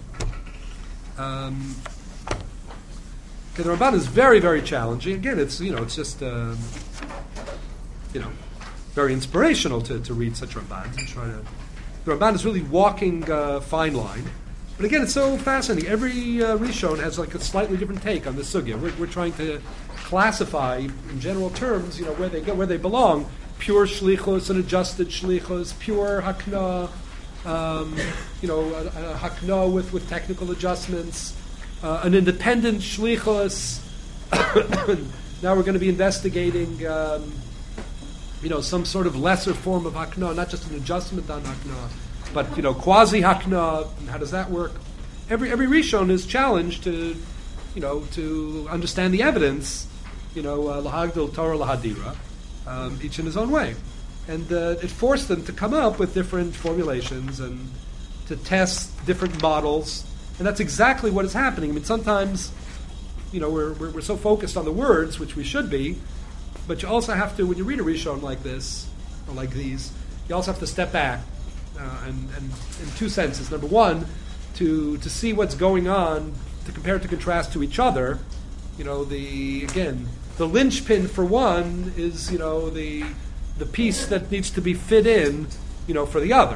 [SPEAKER 1] Um, okay, the Ramban is very, very challenging. Again, it's you know, it's just. Um, You know, very inspirational to, to read such Rambans and try to. The Ramban is really walking a uh, fine line, but again, it's so fascinating. Every uh, Rishon has like a slightly different take on the sugya. We're, we're trying to classify in general terms, you know, where they go, where they belong. Pure shlichus and adjusted shlichus, pure hakna, um, you know, a, a hakna with, with technical adjustments, uh, an independent shlichus. Now we're going to be investigating. Um, You know, some sort of lesser form of hakna, not just an adjustment on hakna, but you know, quasi hakna. And how does that work? Every every rishon is challenged to, you know, to understand the evidence. You know, lahagdil Torah lahadira, um, each in his own way, and uh, it forced them to come up with different formulations and to test different models, and that's exactly what is happening. I mean, sometimes, you know, we're we're, we're so focused on the words, which we should be. But you also have to, when you read a Rishon like this, or like these, you also have to step back, uh, and, and in two senses. Number one, to to see what's going on, to compare to contrast to each other. You know, the again, the linchpin for one is, you know, the the piece that needs to be fit in, you know, for the other.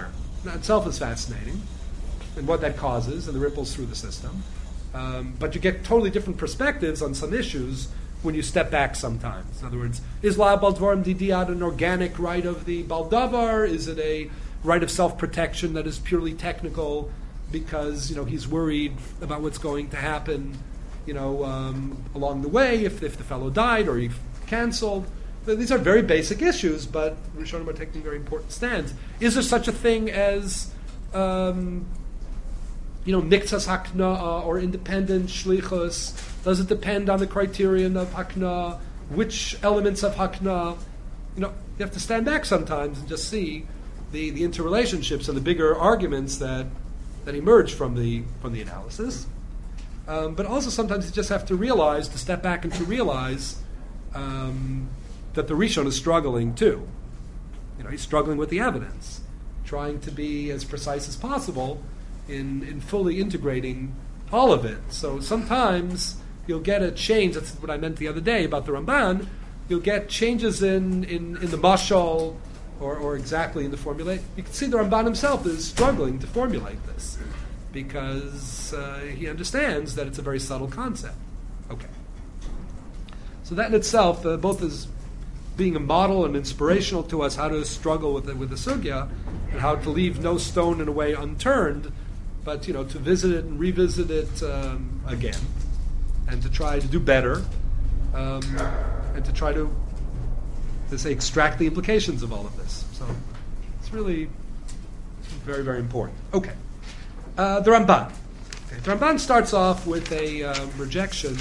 [SPEAKER 1] that itself is fascinating, and what that causes and the ripples through the system. Um, but you get totally different perspectives on some issues when you step back sometimes. In other words, is La Baldvarim Didiyad an organic right of the Baldavar? Is it a right of self-protection that is purely technical because, you know, he's worried about what's going to happen, you know, um, along the way if, if the fellow died or he canceled? These are very basic issues, but Rishonim are taking very important stands. Is there such a thing as, um, you know, miktsas hakna or independent shlichus? Does it depend on the criterion of hakna? Which elements of hakna? You know, you have to stand back sometimes and just see the, the interrelationships and the bigger arguments that that emerge from the from the analysis. Um, but also sometimes you just have to realize, to step back and to realize um, that the Rishon is struggling too. You know, he's struggling with the evidence, trying to be as precise as possible in, in fully integrating all of it. So sometimes you'll get a change. That's what I meant the other day about the Ramban. You'll get changes in, in, in the mashal or, or exactly in the formulate. You can see the Ramban himself is struggling to formulate this because uh, he understands that it's a very subtle concept. Okay. So that in itself, uh, both is being a model and inspirational to us how to struggle with it, with the sugya, and how to leave no stone in a way unturned, but, you know, to visit it and revisit it um, again, and to try to do better, um, and to try to, to say, extract the implications of all of this. So it's really very, very important. Okay. Uh, the Ramban. Okay. The Ramban starts off with a uh, rejection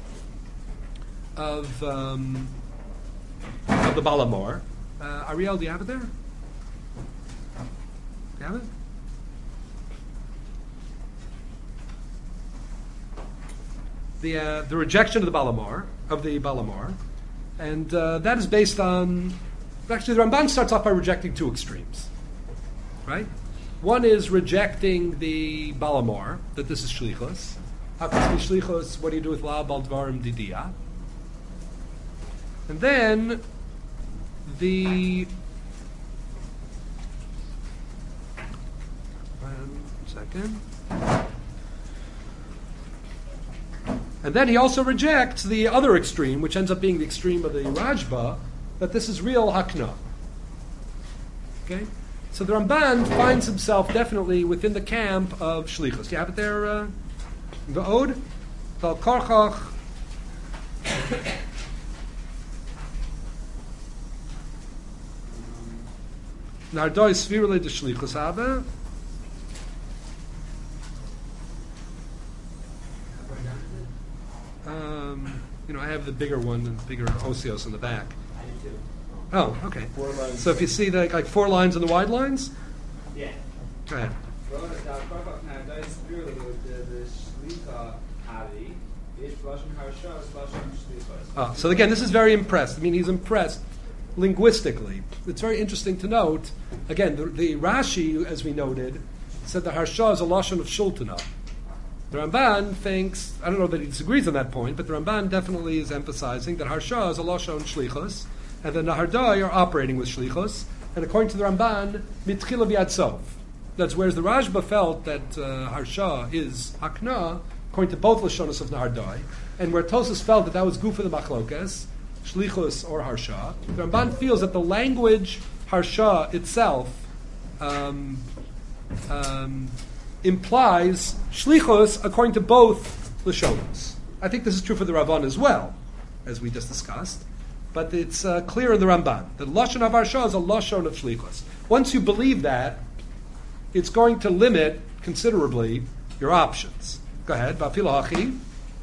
[SPEAKER 1] of um, of the Balamor. Uh, Ariel, do you have it there? Do you have it? The uh, the rejection of the Balamor, of the Balamor, and uh, that is based on. Actually, the Ramban starts off by rejecting two extremes, right? One is rejecting the Balamor, that this is shlichus. How can this be shlichus? What do you do with La Baldvarim Didiyah? And then the one second. And then he also rejects the other extreme, which ends up being the extreme of the Rajba, that this is real hakna. Okay? So the Ramban finds himself definitely within the camp of shlichus. Do you have it there? Uh, the Ode? Val Karchach. Nardoi Svirle de Shlichus Habe. Um, you know, I have the bigger one and bigger osios in the back.
[SPEAKER 2] I do too.
[SPEAKER 1] Oh, okay.
[SPEAKER 6] Four lines.
[SPEAKER 1] So if you see the, like four lines and the wide lines,
[SPEAKER 2] Yeah.
[SPEAKER 1] go ahead. Ah, so again, this is very impressed. I mean, he's impressed linguistically. It's very interesting to note. Again, the, the Rashi, as we noted, said that Harsha is a lashon of shultana. The Ramban thinks, I don't know that he disagrees on that point, but the Ramban definitely is emphasizing that Harsha is a lashon shlichus, and the Nahardai are operating with shlichus. And according to the Ramban, mitchila v'ad sof. That's whereas the Rajba felt that uh, Harsha is hakna, according to both lashonos of Nahardai, and where Tosas felt that that was gufa the machlokes, shlichus or Harsha, the Ramban feels that the language Harsha itself um, um, implies shlichus according to both lashonos. I think this is true for the Ravan as well, as we just discussed. But it's uh, clear in the Ramban that lashon of Harsha is a lashon of shlichus. Once you believe that, it's going to limit considerably your options. Go ahead, Vafilo Hachi.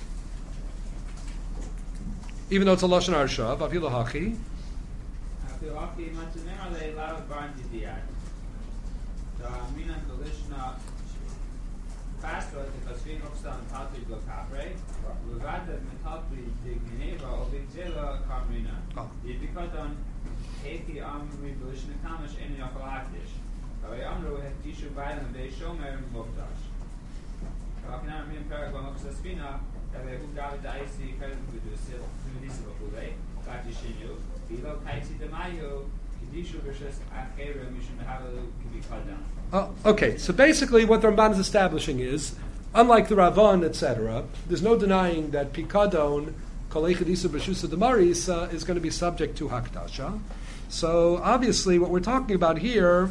[SPEAKER 1] Even though it's a lashon Harsha, Vafilo Hachi.
[SPEAKER 8] Vafilo Hachi, Matzunem Ale Lav Barn Didiyad. The Minan Delishna Pastor, the Kasvin Okstan Patri Blokapre, Lugata Metalpi Digneva, Obigzela Carmina. Because on Haiti Amri Delishna Kamish in Yakalatish. However, Amru had Tishu Bailan, they show me Mokdash. Kakinan Min Paragon Oksaspina, that they who got the icy credit to do Sil, to Nisabule, Katishinu, Bilo Kaiti de Mayo, Kedisha versus Achera Mishum Havalu can be cut down.
[SPEAKER 1] Oh, okay, so basically what the Ramban is establishing is, unlike the Ravan, et cetera, there's no denying that Pikadon, Kolei Chedisa B'Shusa Demaris, uh, is going to be subject to Hakdasha. So obviously what we're talking about here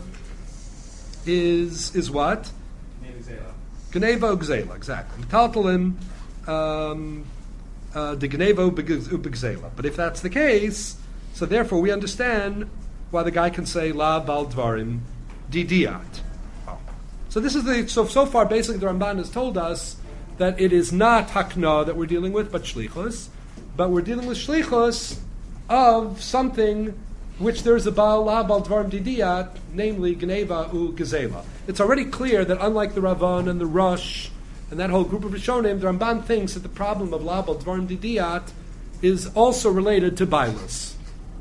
[SPEAKER 1] is is what? Gneva Ugzela, exactly. Metaltalim, um, uh, the Gneva Ubigzela. But if that's the case, so therefore we understand why the guy can say La Bal Dvarim Didiat. Oh. So this is the so so far basically the Ramban has told us that it is not Hakna that we're dealing with, but Shlichus. But we're dealing with Shlichus of something which there's a Baal La Bal Dvarim Didiat, namely Gneva U Gezela. It's already clear that unlike the Ravan and the Rush and that whole group of Rishonim, the Ramban thinks that the problem of La Bal Dvarim Didiat is also related to Bailus.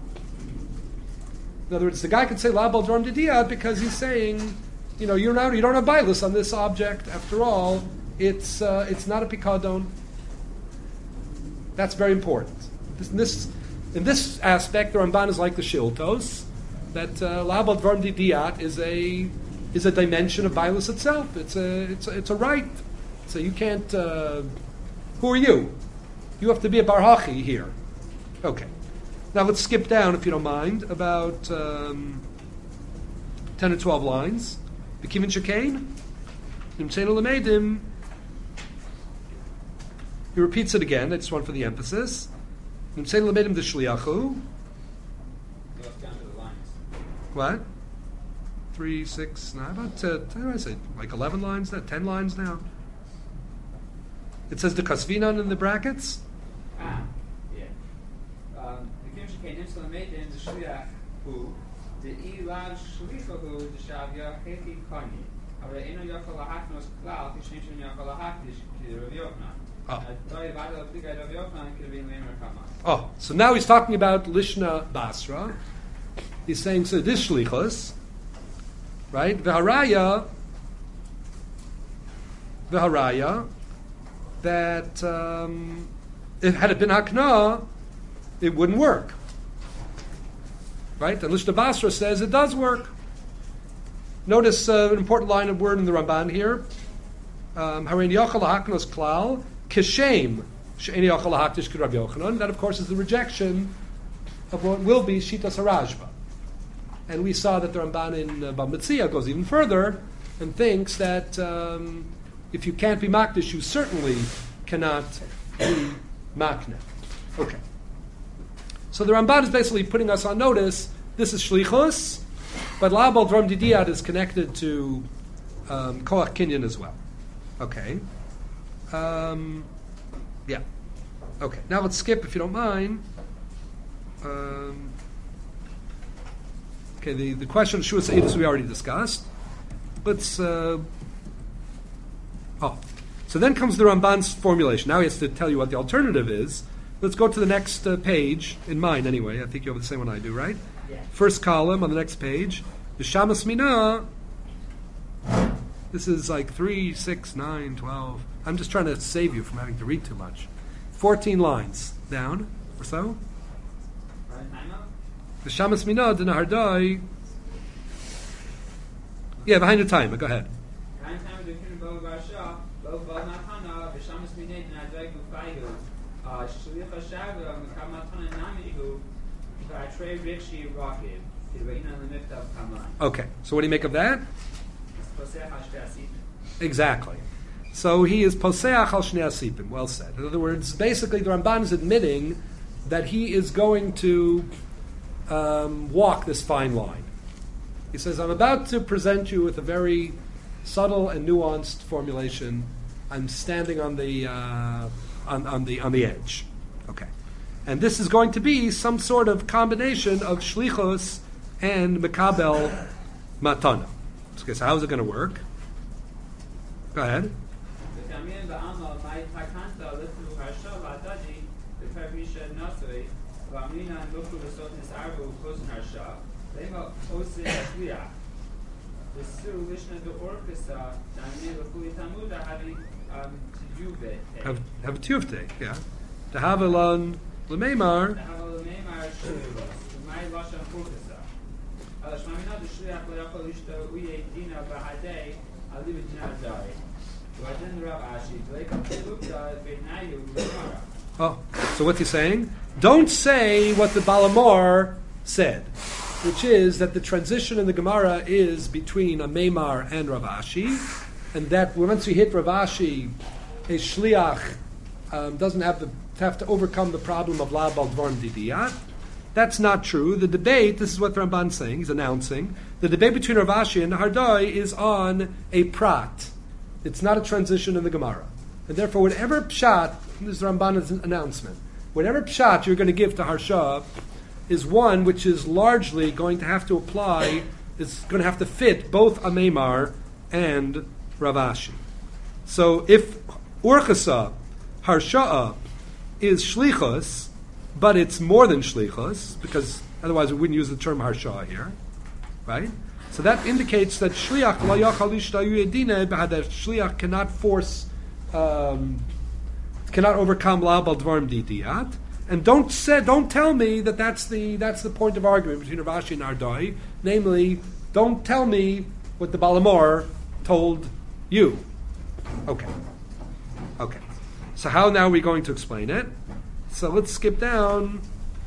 [SPEAKER 1] In other words, the guy could say La Bal Dvarim Didiat because he's saying, you know, you're not, you don't have Bailus on this object. After all, it's uh, it's not a Pikadon. That's very important. This, this In this aspect, the Ramban is like the Shiltos, that uh, La Bal Dvarim Didiat is a is a dimension of Bailus itself. It's a it's a, it's a right. So you can't. Uh, who are you? You have to be a Barhachi here. Okay. Now let's skip down, if you don't mind, about um, ten or twelve lines. B'kivin Shekain, Nimtzenu L'meidim. He repeats it again. I just want for the emphasis. Nimtzenu L'meidim D'Shliachu. What? Three, six, nine, about uh, what did I say? Like eleven lines now? Ten lines now? It says the Kasvinan in the brackets?
[SPEAKER 8] Ah, yeah. Um, the Kim Shekei Nimtzenu L'meidim D'Shliachu. The Ilav Shlichahu D'Shavya Chechi Kani. Aber Eno Yochel Lahaknos Klal Kishnishim Yochel Lahakdish K'Rav Yochanan.
[SPEAKER 1] Oh, so now he's talking about Lishna Basra. He's saying, so this Shlichus, right? V'haraya, V'haraya, that um, if had it been Hakna, it wouldn't work. Right? And Lishna Basra says it does work. Notice uh, an important line of word in the Ramban here. Harein Yochel Lahaknos Klal. Kishem, that of course is the rejection of what will be Shitas HaRashba. And we saw that the Ramban in uh, Bava Metzia goes even further and thinks that um, if you can't be Makdish, you certainly cannot be Makne. Okay. So the Ramban is basically putting us on notice, this is Shlichus, but La Bal Dvarim Didiat is connected to um, Koach Kinyan as well. Okay. Um, yeah. Okay. Now let's skip, if you don't mind. Um, okay. The, the question of Shua Sa'idus we already discussed. Let's. Uh, oh, so then comes the Ramban's formulation. Now he has to tell you what the alternative is. Let's go to the next uh, page in mine anyway. I think you have the same one I do, right?
[SPEAKER 8] Yeah.
[SPEAKER 1] First column on the next page. The Shamas Mina. This is like three, six, nine, twelve. I'm just trying to save you from having to read too much. Fourteen lines down or so. The Shamas Mina, the Nahardai. Yeah, behind the time. Go ahead. Okay, so what do you make of that? Exactly. So he is poseach al shnei asipim. Well said. In other words, basically the Ramban is admitting that he is going to um, walk this fine line. He says, I'm about to present you with a very subtle and nuanced formulation. I'm standing on the uh, on, on the on the edge. Okay. And this is going to be some sort of combination of shlichus and mekabel matana. Okay, so how is it going to work? Go ahead. Have have a tiyuvte, yeah. To have a lan l'meimar.
[SPEAKER 8] אבל שמאמינה דשליח לא יכול לשתו אויה דינה בהדי על דיבת דינה די. ועדן רב אשי, ולקם חילוקה בעיניו ובגמרא.
[SPEAKER 1] Oh, so what's he saying? Don't say what the Balamor said, which is that the transition in the Gemara is between a Meimar and Rav Ashi, and that once we hit Rav Ashi, a Shliach um, doesn't have, the, have to overcome the problem of La Bal Dvarm Didiyat. That's not true. The debate, this is what the Ramban's saying, he's announcing, the debate between Rav Ashi and Hardai is on a prat. It's not a transition in the Gemara. And therefore, whatever pshat, this is Ramban's announcement, whatever pshat you're going to give to Harsha is one which is largely going to have to apply, is going to have to fit both Ameimar and Rav Ashi. So if Urchasa, Harsha, is Shlichus, but it's more than Shlichus, because otherwise we wouldn't use the term Harsha here, right? So that indicates that Shliach la yachal ishtayu yedine, that Shliach cannot force Um, cannot overcome la bal dvarim didiyat, and don't say, don't tell me that that's the that's the point of argument between Rav Ashi and Ardai. Namely, don't tell me what the Balamor told you. Okay, okay. So how now are we going to explain it? So let's skip down.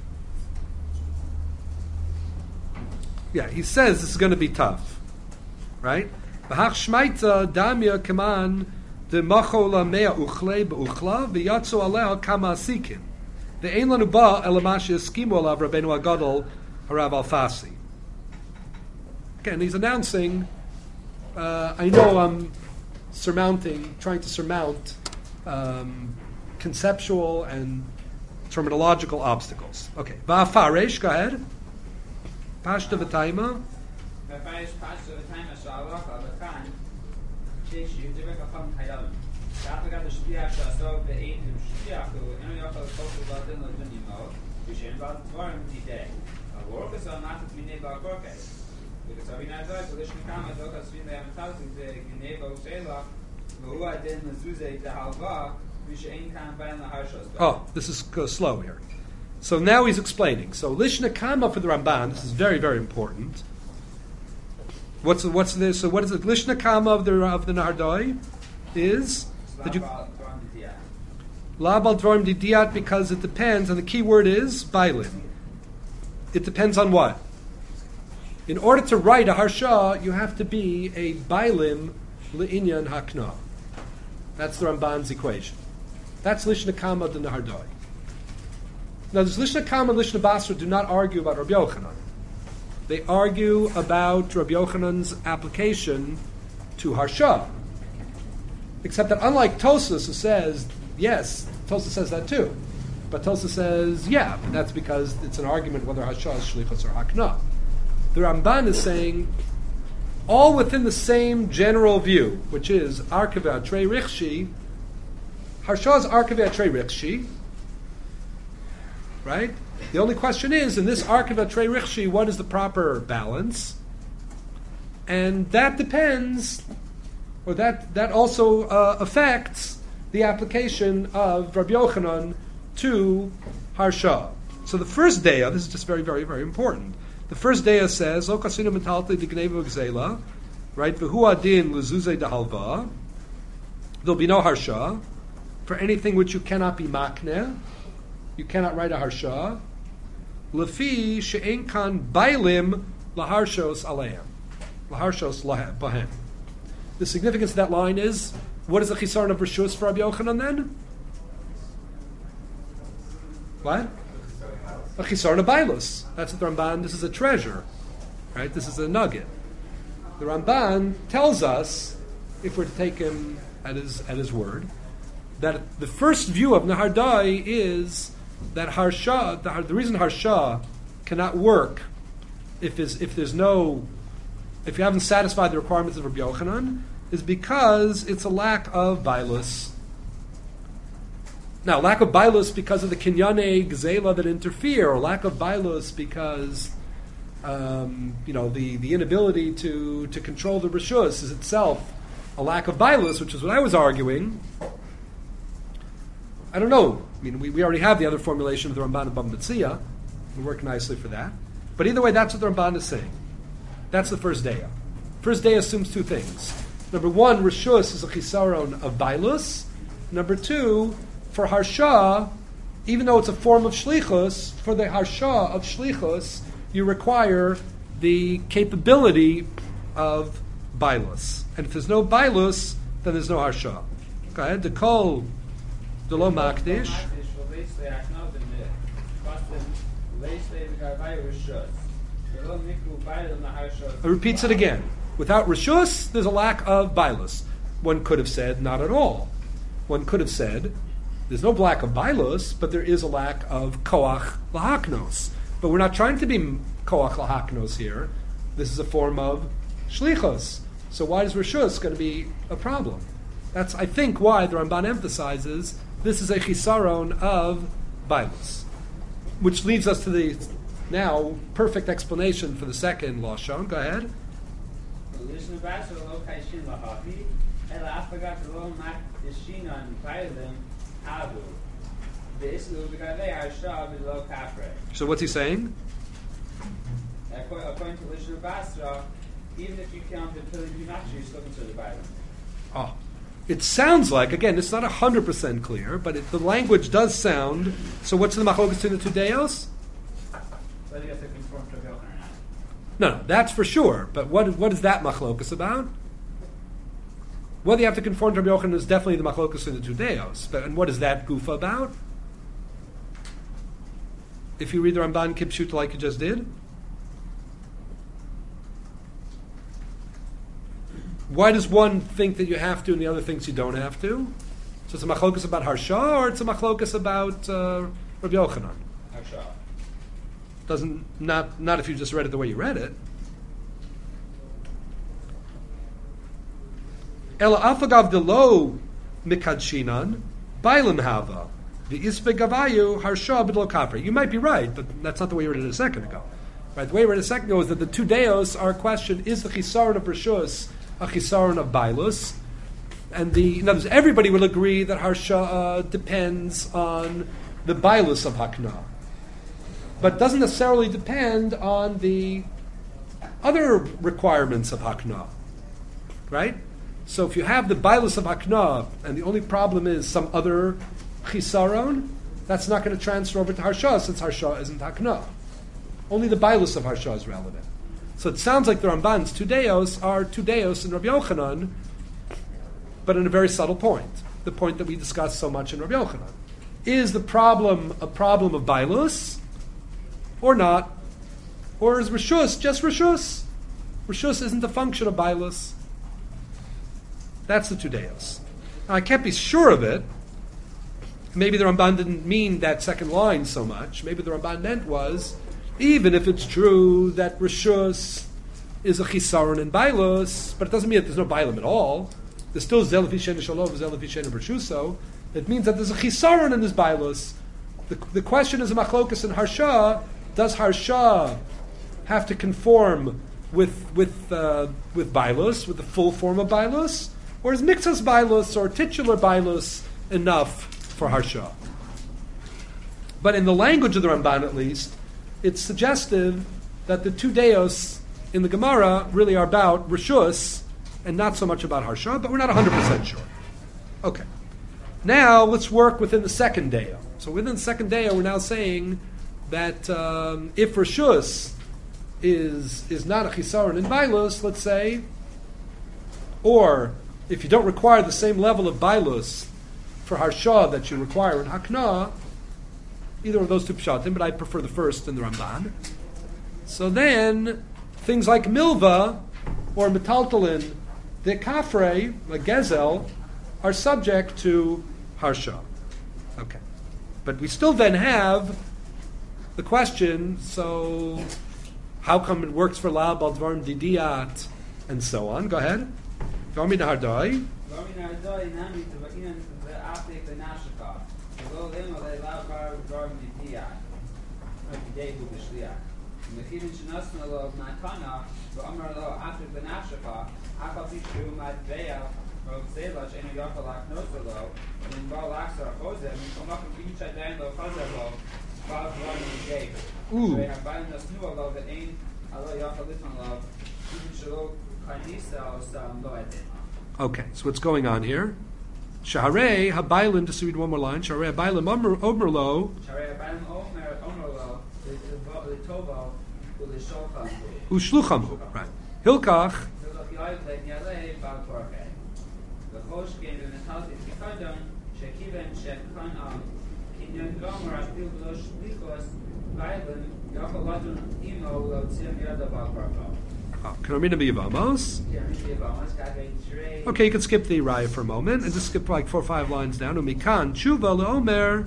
[SPEAKER 1] Yeah, he says this is going to be tough, right? V'hach shmaita damya kaman. The machola mea uchle beuchla v'yatzu aleh kama asikin. The ein lanu ba elamashi eskimu alav Rabbeinu Agadol Harav Alfasi. Again, he's announcing. Uh, I know I'm surmounting, trying to surmount um, conceptual and terminological obstacles. Okay, va'afaresh. Go ahead. Pashta v'taima.
[SPEAKER 8] Va'afaresh pashta v'taima shalach alakan. Issue to make a fun hayam. After got the shliach shasov the eight him shliach who and you also spoke about the nimo. You should about dvarim today. A work is not to be neighbor korkes. Because I mean I thought the lishmi kama doka swim the amtalti the neighbor shela who I did mezuzah the halva which ain't kan by the harshos.
[SPEAKER 1] Oh, this is uh, slow here. So now he's explaining. So lishna kama for the Ramban. This is very very important. What's what's this? So what is it? Lishna kama of the of the Nahardai is that you la bal dvarim didiyat, because it depends, and the key word is bailin. It depends on what? In order to write a harsha, you have to be a bailim le'inyan hakna. That's the Ramban's equation. That's lishna kama of the Nahardai. Now, there's lishna kama and lishna basra do not argue about Rabbi Yochanan. They argue about Rabbi Yochanan's application to Harsha. Except that unlike Tosas, who says, yes, Tosas says that too. But Tosas says, yeah, but that's because it's an argument whether Harsha is Shlichus or Hakna. The Ramban is saying, all within the same general view, which is Arkaveh Atrei Richshi, Harsha is Arkaveh Atrei Richshi, right? The only question is, in this Arkaveh Atrei Richshi, what is the proper balance? And that depends, or that, that also uh, affects the application of Rabbi Yochanan to Harsha. So the first daya, this is just very, very, very important. The first daya says, Lo kasinu metalti dignevu gzela, right? V'hu adin lezuzei dahalva. There'll be no Harsha for anything which you cannot be makneh. You cannot write a Harsha. Lefi she'en kan bailim laharshos aleim. Laharshos bahem. The significance of that line is, what is the chisaron of Rishus for Rabbi Yochanan then? What? A chisaron of bailus. That's what the Ramban, this is a treasure. Right? This is a nugget. The Ramban tells us, if we're to take him at his at his word, that the first view of Nahardai is that Harsha, the, the reason Harsha cannot work if is if there's no, if you haven't satisfied the requirements of Rabbi Yochanan, is because it's a lack of bailus. Now, lack of bailus because of the kinyane gzela that interfere, or lack of bailus because um, you know the, the inability to, to control the rishus is itself a lack of bailus, which is what I was arguing. I don't know. I mean, we, we already have the other formulation of the Ramban of Bava Metzia. We work nicely for that. But either way, that's what the Ramban is saying. That's the first daya. First daya assumes two things. Number one, Rishus is a chisaron of bailus. Number two, for harsha, even though it's a form of shlichus, for the harsha of shlichus, you require the capability of bailus. And if there's no bailus, then there's no harsha. Go ahead. The kol, the lo makdish. It repeats it again. Without rishus, there's a lack of bailus. One could have said, not at all. One could have said, there's no lack of bailus, but there is a lack of koach lahaknos. But we're not trying to be koach lahaknos here. This is a form of shlichus. So why is rishus going to be a problem? That's, I think, why the Ramban emphasizes this is a chisaron of bailus. Which leads us to the now perfect explanation for the second lashon. Go ahead. So what's he saying?
[SPEAKER 8] According to Lishna Basra, even if you count the Pili Pimachi, you still consider the Bible.
[SPEAKER 1] Oh. It sounds like, again, it's not one hundred percent clear, but it, the language does sound. So what's the machlokas in the two deos?
[SPEAKER 8] Whether you have to conform to Rabbi Yochanan or not.
[SPEAKER 1] No, no, that's for sure. But what what is that machlokas about? Whether you have to conform to Rabbi Yochanan is definitely the machlokas in the two deos. But and what is that gufa about? If you read the Ramban Kipshut like you just did. Why does one think that you have to and the other thinks you don't have to? So it's a machlokas about harsha or it's a machlokas about uh, Rabbi Yochanan?
[SPEAKER 8] Harsha.
[SPEAKER 1] Doesn't not not if you just read it the way you read it. Ela afagav delo mikadshinan bailim hava the isbe gavayu harsha b'dlo kafre. You might be right, but that's not the way you read it a second ago. Right? The way you read it a second ago is that the two deos are a question: is the chisaron of rishus a chisaron of bailus? And the in other words, everybody will agree that harsha uh, depends on the bailus of hakna, but doesn't necessarily depend on the other requirements of hakna, right? So if you have the bailus of hakna, and the only problem is some other chisaron, that's not going to transfer over to harsha, since harsha isn't hakna. Only the bailus of harsha is relevant. So it sounds like the Ramban's two deos are two deos in Rabbi Yochanan, but in a very subtle point, the point that we discussed so much in Rabbi Yochanan. Is the problem a problem of bailus, or not? Or is rishus just rishus? Rishus isn't a function of bailus. That's the two deos. Now, I can't be sure of it. Maybe the Ramban didn't mean that second line so much. Maybe the Ramban meant was, even if it's true that rishus is a chisaron in bailus, but it doesn't mean that there's no bailim at all. There's still zel lefi sheni shalom, zel lefi sheni b'rshuso. It means that there's a chisaron in this bailus. The, the question is a machlokas in harsha. Does harsha have to conform with with uh, with bailus, with the full form of bailus, or is mixas bailus or titular bailus enough for harsha? But in the language of the Ramban, at least, it's suggestive that the two deos in the Gemara really are about rishus and not so much about harsha, but we're not one hundred percent sure. Okay. Now let's work within the second deo. So within the second deo, we're now saying that um, if rishus is is not a chisaron in bailus, let's say, or if you don't require the same level of bailus for harsha that you require in hakna, either of those two pshatim, but I prefer the first in the Ramban. So then, things like milva or metaltalin, the kafre, like gezel, are subject to harsha. Okay. But we still then have the question, so how come it works for la bal dvarim didiat, and so on? Go ahead. V'ami nahardai.
[SPEAKER 8] V'ami nahardai nami t'va'inan v'aftek v'nashaka. V'lo lema le'la bar dvarim didiat. V'dehu b'shliach. V'chivin shenasna lo ma'kana v'amar lo aftek v'nashaka. Akal tishu ma'dveya v'v'zela she'enu yakal aknosa lo. V'in ba l'aksa achozeh. V'in komakam v'yichai dayan lo chazeh lo. V'al dvarim didiat.
[SPEAKER 1] Ooh.
[SPEAKER 8] V'in habbayin nasnu lo v'ein alo yakal litman lo.
[SPEAKER 1] Okay, so what's going on here? Shaharei habaylim. Just to read one more line. Shaharei habaylim omer omerlo.
[SPEAKER 8] Shaharei habaylim omer omerlo l'tovo u'l'shulchan hu.
[SPEAKER 1] U'shlucham hu. Right. Hilkach.
[SPEAKER 8] Hilkach yoyvlet yalei bal korche. V'chosh gen v'metalti tikadon shekiven shekhan kinyon gomer apil v'lo shlichos baylim yachol ladun imo l'otzim yada bal korche.
[SPEAKER 1] Okay, you can skip the raya for a moment and just skip like four or five lines down. Umikan tshuva leomer.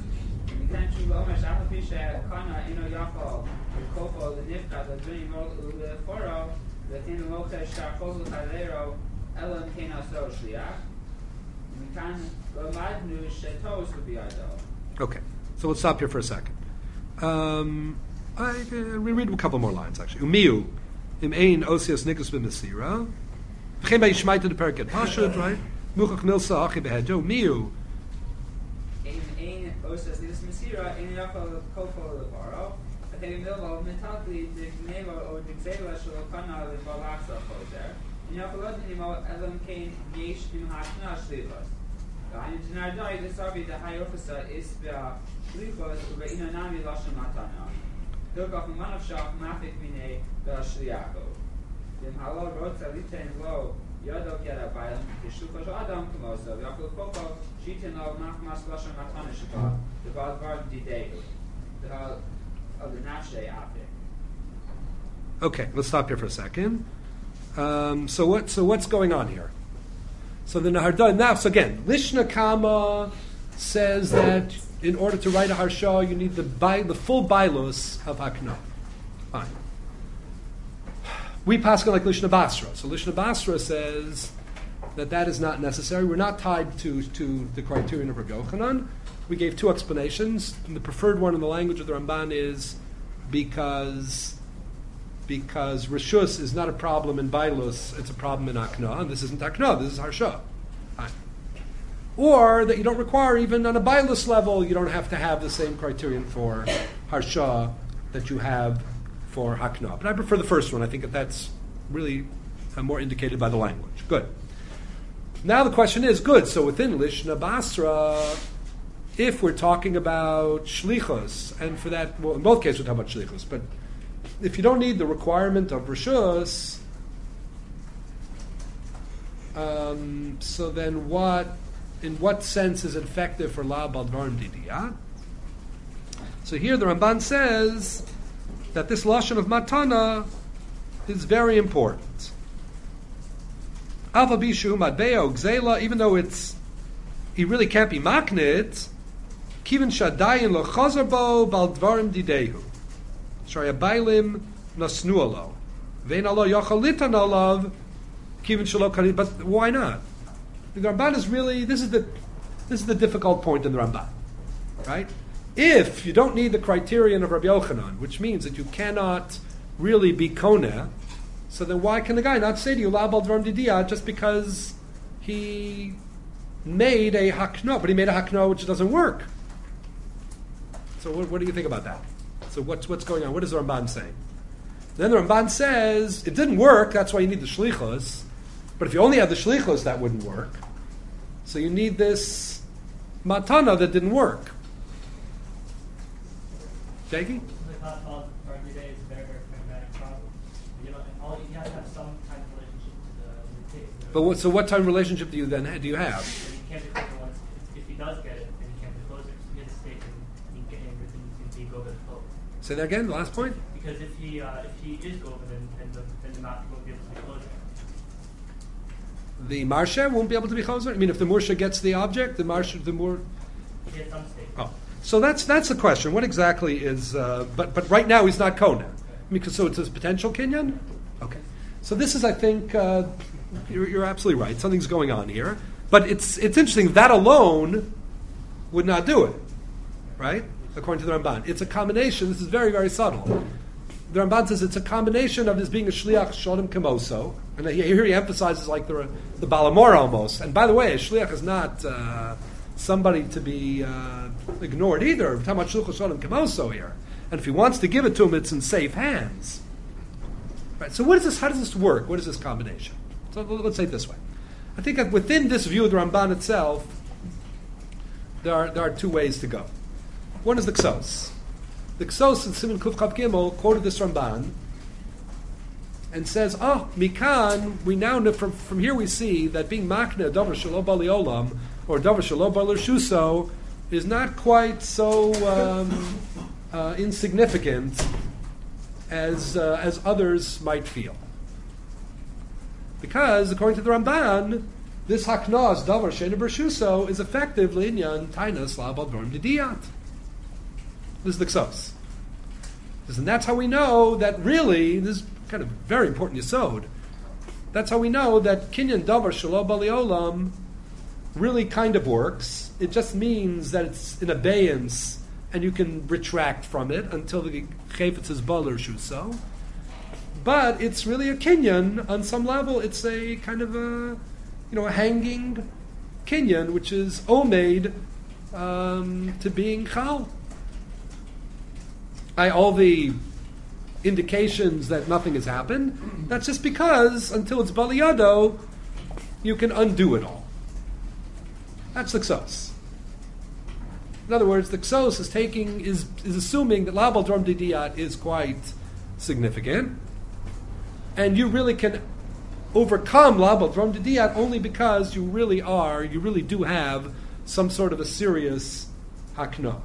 [SPEAKER 1] Okay, so let's stop here for a second. Um, I, uh, we read a couple more lines actually. Umiu. Im ein osios nikus b'mesira. V'chein b'yishmaita the periket pashut, right? Muchach milsa achi behedo. Miu.
[SPEAKER 8] Im ein osios nikus b'mesira, ein yachol kofo l'baro. V'chein milva v'metatli d'gneva o d'gzeva shelo kana l'balaksa chozer. In yachol l'odinimo elam kein yesh im hashna shlichos. V'hayin t'nardai d'savi d'hayofasa is b'a shlichos u'ba'ina nami lashon matana. Hilkach umanav shach mafik minei v'ashliako. Dem halal rotza litein lo yado kera baylam kishukosh adam kumoso v'yakul koko shitin lo machmas lashon matana shaba v'bal var didehu v'hal of the nafshe afik.
[SPEAKER 1] Okay, let's stop here for a second. Um, so what? So what's going on here? So the Nahardai now. So again, Lishna Kama says that in order to write a harsha, you need the by, the full bailos of hakna. Fine. We pass like Lishna Basra. So Lishna Basra says that that is not necessary. We're not tied to, to the criterion of Rabbi Yochanan. We gave two explanations. And the preferred one in the language of the Ramban is because because Rishus is not a problem in bailos, it's a problem in hakna, and this isn't hakna, this is harsha. Fine. Or that you don't require, even on a bailus level, you don't have to have the same criterion for harsha that you have for hakna. But I prefer the first one. I think that that's really uh, more indicated by the language. Good. Now the question is, good, so within Lishna Basra, if we're talking about shlichus, and for that, well, in both cases we're talking about shlichus, but if you don't need the requirement of rishus, um, so then what... in what sense is it effective for la baldvarim didiyah? So here the Ramban says that this lashon of matana is very important. Alpha bishu madbeo gzela, even though it's he really can't be maknit, kivin shadayin lo chazarbo baldvarim didehu shayabailim nasnualo vein alo yachalitan alav kivin shalo kanit. But why not? The Ramban is really, this is the this is the difficult point in the Ramban, right? If you don't need the criterion of Rabbi Yochanan, which means that you cannot really be koneh, so then why can the guy not say to you, La baldvarim didiyah, just because he made a hakna, but he made a hakna which doesn't work? So what, what do you think about that? So what's what's going on? What is the Ramban saying? Then the Ramban says, it didn't work, that's why you need the shlichus. But if you only had the shlichus, that wouldn't work. So you need this matana that didn't work. Jakey?
[SPEAKER 9] The concept for every day is a very, very pragmatic problem. You know, all you have to have some kind of relationship to the, the case.
[SPEAKER 1] But what, so what type of relationship do you then do you have?
[SPEAKER 9] You can't be closer once. If he does get it, then he can't be closer. If he gets a stake and he can get angry, then he can be go over the close.
[SPEAKER 1] Say that again, the last point?
[SPEAKER 9] Because if he uh, if he is go over, then, then the then the mouth won't be able to be closer.
[SPEAKER 1] The marsha won't be able to be choser? I mean, if the mursha gets the object, the marsha, the mur...
[SPEAKER 9] He has some stake.
[SPEAKER 1] Oh. So that's that's the question. What exactly is... Uh, but but right now he's not kona. Because so it's his potential kinyan? Okay. So this is, I think, uh, you're, you're absolutely right. Something's going on here. But it's it's interesting. That alone would not do it. Right? According to the Ramban. It's a combination. This is very, very subtle. The Ramban says it's a combination of his being a shliach shodim kemoso, and here he emphasizes like the the balamor almost. And by the way, a shliach is not uh, somebody to be uh, ignored either. We're talking about shliach shodim kemoso here, and if he wants to give it to him, it's in safe hands. Right. So what is this? How does this work? What is this combination? So let's say it this way. I think that within this view of the Ramban itself, there are there are two ways to go. One is the Ksos. The Ksos in Siman Kuf Chav Gimel quoted this Ramban and says, "Oh, Mikan, we now know from from here we see that being Makna Davar Shelo Bali Olam or Davar Shelo Bali Shuso is not quite so um, uh, insignificant as uh, as others might feel." Because, according to the Ramban, this Haknaz, Davar Sheina Bershuso, is effectively Inyan Tainas Labal Dorm Didiyat. This is the Ksos. And that's how we know that really, this is kind of very important yesod, that's how we know that Kinyan Davar Shelo Bali Olam really kind of works. It just means that it's in abeyance and you can retract from it until the Chayfetz is Bal Shuso. But it's really a kinyan. On some level, it's a kind of a, you know, a hanging kinyan, which is omeid um, to being chal. I, all the indications that nothing has happened, that's just because until it's baliyado, you can undo it all. That's the ksos. In other words, the ksos is taking is is assuming that labal drum didiyat is quite significant. And you really can overcome labal drum didiyat only because you really are, you really do have some sort of a serious hakna.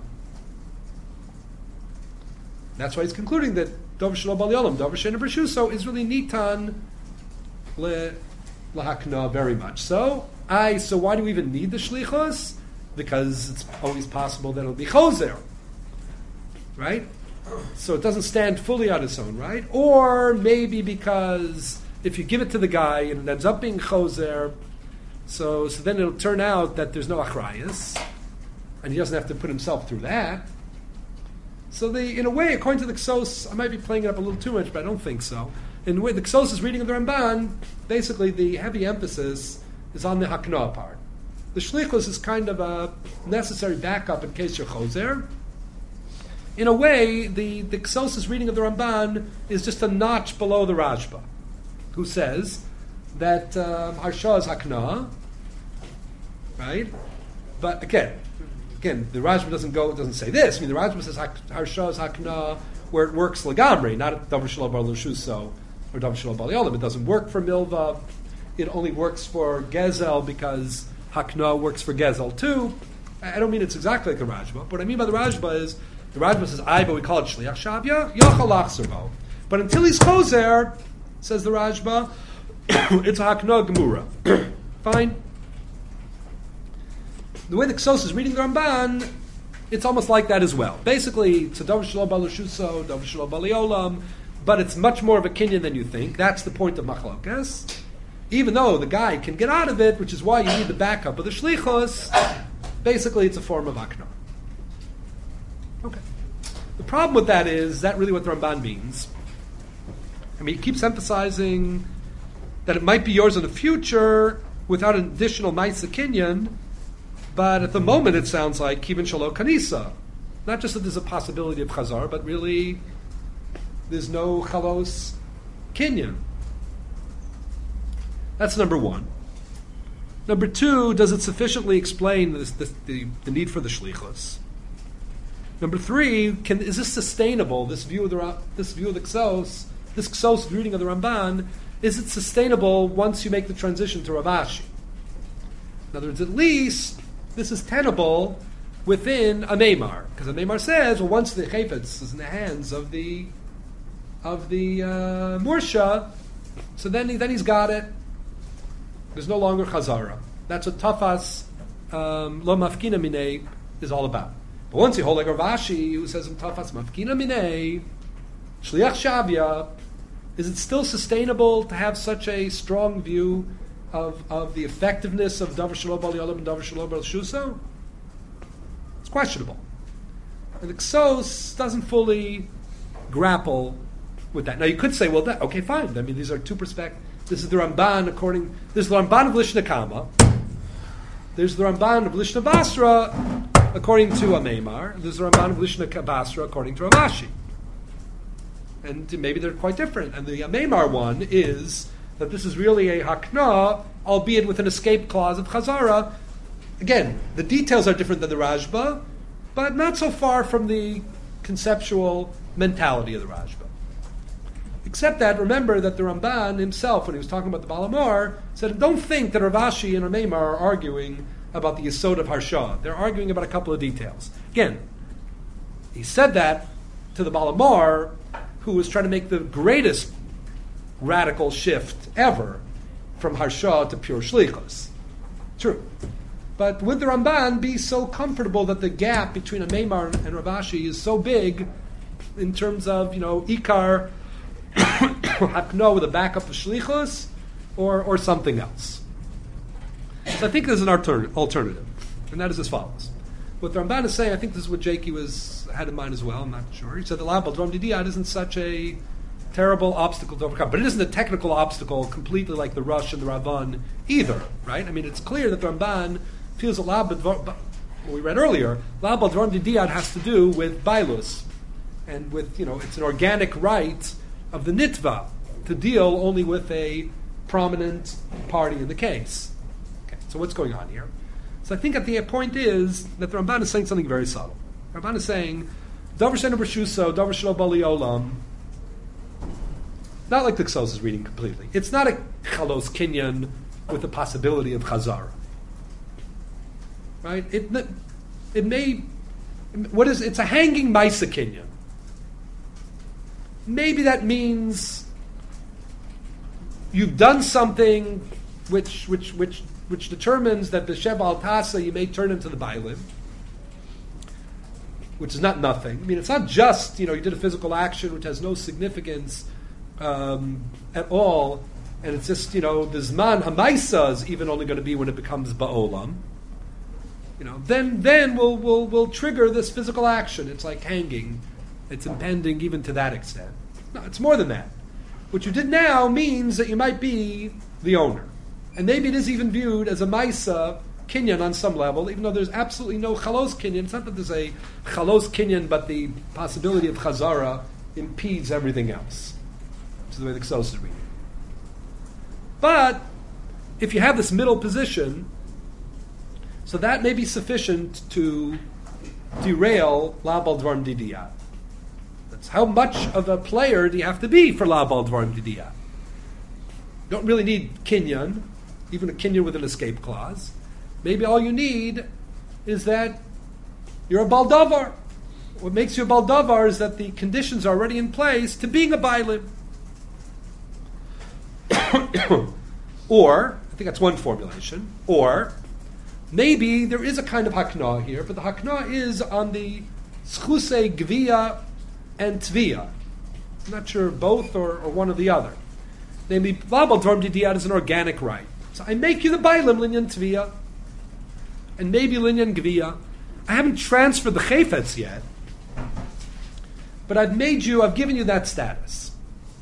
[SPEAKER 1] That's why he's concluding that Davar Shelo Bali Olam, Davar Sheina Bershuso is really nitan le lahakna very much. So, I. So why do we even need the shlichus? Because it's always possible that it'll be choser, right? So it doesn't stand fully on its own, right? Or maybe because if you give it to the guy and it ends up being choser, so so then it'll turn out that there's no achrayas, and he doesn't have to put himself through that. So the in a way, according to the Ksos, I might be playing it up a little too much, but I don't think so. In the way the Ksos' reading of the Ramban, basically the heavy emphasis is on the hakna part. The shlichus is kind of a necessary backup in case you're choser. In a way, the, the Ksos' reading of the Ramban is just a notch below the Rashba, who says that um, Harsha is Hakna, right? But again, again, the Rashba doesn't go doesn't say this. I mean, the Rashba says Harsha is Hakna where it works legamri, not at Davar Shelo Bali Shuso or Davar Shelo Bali Olam. It doesn't work for Milva. It only works for Gezel because Hakna works for Gezel too. I don't mean it's exactly like the Rashba. But what I mean by the Rashba is the Rashba says, I, but we call it Shliach Shavya, Yachal Achserbo. But until he's Choser, says the Rashba, it's a Hakna Gemura. Fine. The way the Ksos is reading the Ramban, it's almost like that as well. Basically, it's a Davar Shelo Bali Shuso, Davar Shelo Bali Olam, but it's much more of a kinyan than you think. That's the point of Machlokas. Even though the guy can get out of it, which is why you need the backup of the Shlichus, basically it's a form of Hakna. Okay. The problem with that is that really what the Ramban means. I mean, he keeps emphasizing that it might be yours in the future without an additional Maisa Kinyan, but at the moment it sounds like Kivin Shalo Kanisa. Not just that there's a possibility of Chazar, but really there's no Chalos Kinyan. That's number one. Number two, does it sufficiently explain this, this, the, the need for the Shlichus? Number three, can, is this sustainable? This view of the this view of the Ksos, this Ksos reading of the Ramban, is it sustainable once you make the transition to Rav Ashi? In other words, at least this is tenable within a Meimar, because a Meimar says, well, once the Chayfetz is in the hands of the of the uh, Mursha, so then he, then he's got it. There's no longer Chazara. That's what Tafas um, Lo Mafkina Minei is all about. But once you hold like Rav Ashi, who says in Tafas Mafkina Minei, Shliach Shavya, is it still sustainable to have such a strong view of, of the effectiveness of Davar Shelo Bali Olam and Davar Shelo Bali Shuso? It's questionable. And the Ksos doesn't fully grapple with that. Now you could say, well, that, okay, fine. I mean, these are two perspectives. This is the Ramban according. This is the Ramban of Lishna Kama. There's the Ramban of Lishna Basra according to a Meimar. There's the Ramban of Lishna Basra according to Rav Ashi. and maybe they're quite different. And the Maimar one is that this is really a hakna, albeit with an escape clause of chazara. Again, the details are different than the Rashba, but not so far from the conceptual mentality of the Rashba. Except that, remember that the Ramban himself, when he was talking about the Balamar, said, don't think that Rav Ashi and Maimar are arguing about the Yesod of Harsha. They're arguing about a couple of details. Again, he said that to the Balamar, who was trying to make the greatest radical shift ever from Harsha to pure Shlichus. True. But would the Ramban be so comfortable that the gap between a Maimar and Rav Ashi is so big in terms of, you know, Ikar, Hakno with a backup of Shlichus, or, or something else? So I think there's an alter- alternative, and that is as follows. What the Ramban is saying, I think this is what Jakey was had in mind as well, I'm not sure. He said the Lab Drom Didiyad isn't such a terrible obstacle to overcome, but it isn't a technical obstacle completely like the Rush and the Ravan either, right? I mean, it's clear that the Ramban feels that Lab what we read earlier, Lab Drom Didiyad has to do with Bailus, and with, you know, it's an organic right of the Nitva to deal only with a prominent party in the case. Okay, so what's going on here? So I think at the point is that the Ramban is saying something very subtle. The Ramban is saying, Davar Shenu B'Shuso, Davar Shelo Bali Olam. Not like the Ksos is reading completely. It's not a Chalos Kinyan with the possibility of Chazara. Right? It, it may, what is, it's a hanging Maisa Kinyan. Maybe that means you've done something which which which which determines that the Sheva al Tasa you may turn into the Bailim, which is not nothing. I mean, it's not just, you know, you did a physical action which has no significance um, at all, and it's just, you know, the Zman Hamaisa is even only going to be when it becomes Ba'olam. You know, then then we'll we'll we'll trigger this physical action. It's like hanging. It's impending even to that extent. No, it's more than that. What you did now means that you might be the owner. And maybe it is even viewed as a Maisa Kinyan on some level, even though there's absolutely no Chalos Kinyan. It's not that there's a Chalos Kinyan, but the possibility of Chazara impedes everything else. Which is the way the Ksos is reading. But if you have this middle position, so that may be sufficient to derail Labal Dvarim Didiyah. How much of a player do you have to be for Labal Dvarim Didiyah? You don't really need Kinyan, even a Kinyan with an escape clause. Maybe all you need is that you're a Baldavar. What makes you a Baldavar is that the conditions are already in place to being a Bailim. Or, I think that's one formulation, or maybe there is a kind of Hakna here, but the Hakna is on the Schusei Gviya and Tviyah. I'm not sure both or, or one or the other. Namely, Labal Dvarim Didiyad is an organic right. So I make you the Bailim Linyan Tviyah, and maybe Linyan Gviya. I haven't transferred the Chayfetz yet, but I've made you, I've given you that status.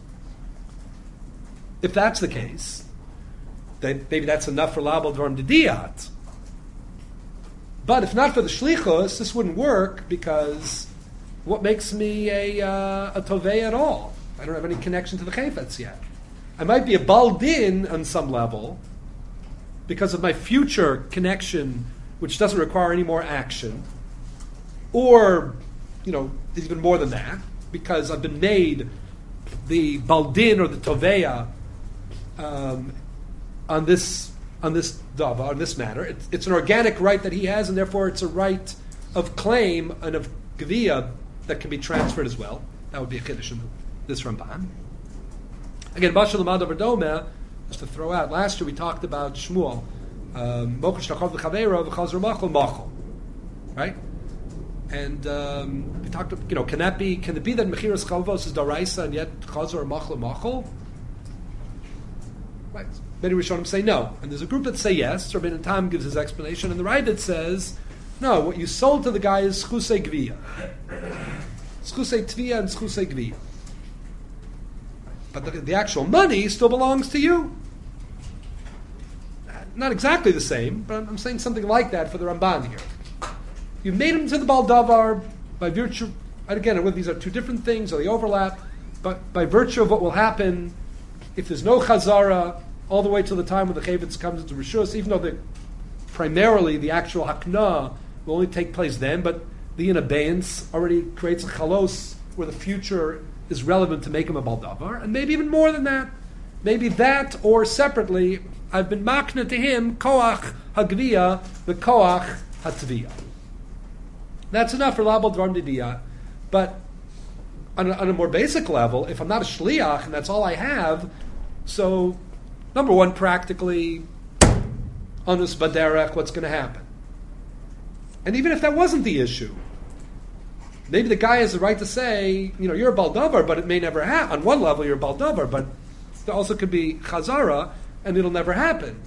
[SPEAKER 1] If that's the case, then maybe that's enough for Labal Dvarim Didiyad. But if not for the Shlichus, this wouldn't work, because what makes me a, uh, a Tovei at all? I don't have any connection to the Chayfetz yet. I might be a Baldin on some level because of my future connection, which doesn't require any more action. Or, you know, even more than that, because I've been made the Baldin or the Toveya um, on this on this Dava, on this matter. It's, it's an organic right that he has, and therefore it's a right of claim and of Gviya that can be transferred as well. That would be a Kiddush in this Ramban. Again, Bashal Amad over Domeh, just to throw out, last year we talked about Shmuel. Mochash Nachov v'Chavera v'Chazor Machol Machol. Right? And um, we talked, you know, can that be, can it be that Mechiras Chalvos is Daraisa and yet Chazor Machol Machol? Right. Many Rishonim say no. And there's a group that say yes. Rabbeinu Tam gives his explanation. And the Ravid says, no, what you sold to the guy is Schusei Gviya. Schusei Tviyah and Schusei Gviya. But the, the actual money still belongs to you. Not exactly the same, but I'm, I'm saying something like that for the Ramban here. You made him to the Baldavar by virtue, and again, whether these are two different things or they overlap, but by virtue of what will happen, if there's no chazara all the way till the time when the chayvetz comes into rishus, even though the, primarily the actual hakna will only take place then, but the in abeyance already creates a chalos where the future is relevant to make him a baldavar, and maybe even more than that. Maybe that, or separately, I've been makna to him koach hagviya, the koach hatviyah. That's enough for labal dvarim didiyah. But on a, on a more basic level, if I'm not a shliach and that's all I have, so number one, practically, anus baderech, what's going to happen? And even if that wasn't the issue, maybe the guy has the right to say, you know, you're a baldavar, but it may never happen. On one level, you're a baldavar, but there also could be chazara, and it'll never happen.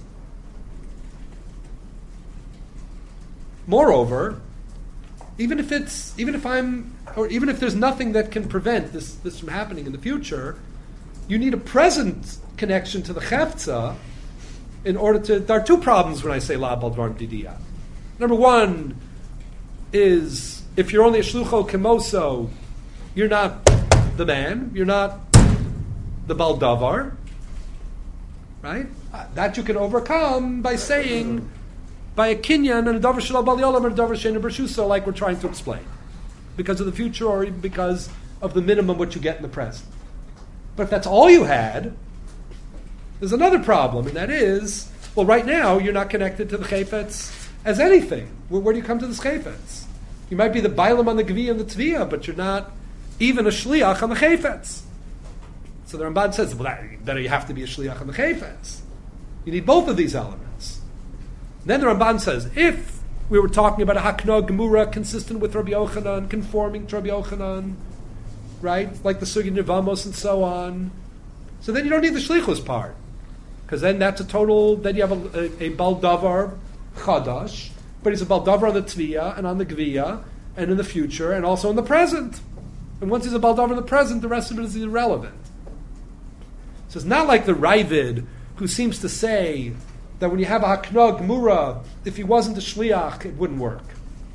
[SPEAKER 1] Moreover, even if it's, even if I'm, or even if there's nothing that can prevent this, this from happening in the future, you need a present connection to the chefza in order to. There are two problems when I say la baldvarm didiyah. Number one is if you're only a shlucho kemoso, you're not the man, you're not the baldavar, right? That you can overcome by saying, by a kinyan and a davar shalom bal yolam and a davar shein b'rshuso, like we're trying to explain, because of the future or even because of the minimum what you get in the present. But if that's all you had, there's another problem, and that is, well, right now you're not connected to the chayfetz as anything. Where, where do you come to the chayfetz? You might be the bailam on the gviya and the tviyah, but you're not even a shliach on the chayfetz. So the Ramban says, well, that, that you have to be a shliach on the chayfetz. You need both of these elements. Then the Ramban says, if we were talking about a hakna gemura consistent with Rabbi Yochanan, conforming to Rabbi Yochanan, right, like the sugi nirvamos and so on, so then you don't need the shlichus part, because then that's a total. Then you have a, a, a baldavar chadash, but he's a baldavar on the tviyah and on the gviya and in the future and also in the present. And once he's a baldavar in the present, the rest of it is irrelevant. So it's not like the Ravid who seems to say that when you have a hakna gemura, if he wasn't a shliach, it wouldn't work.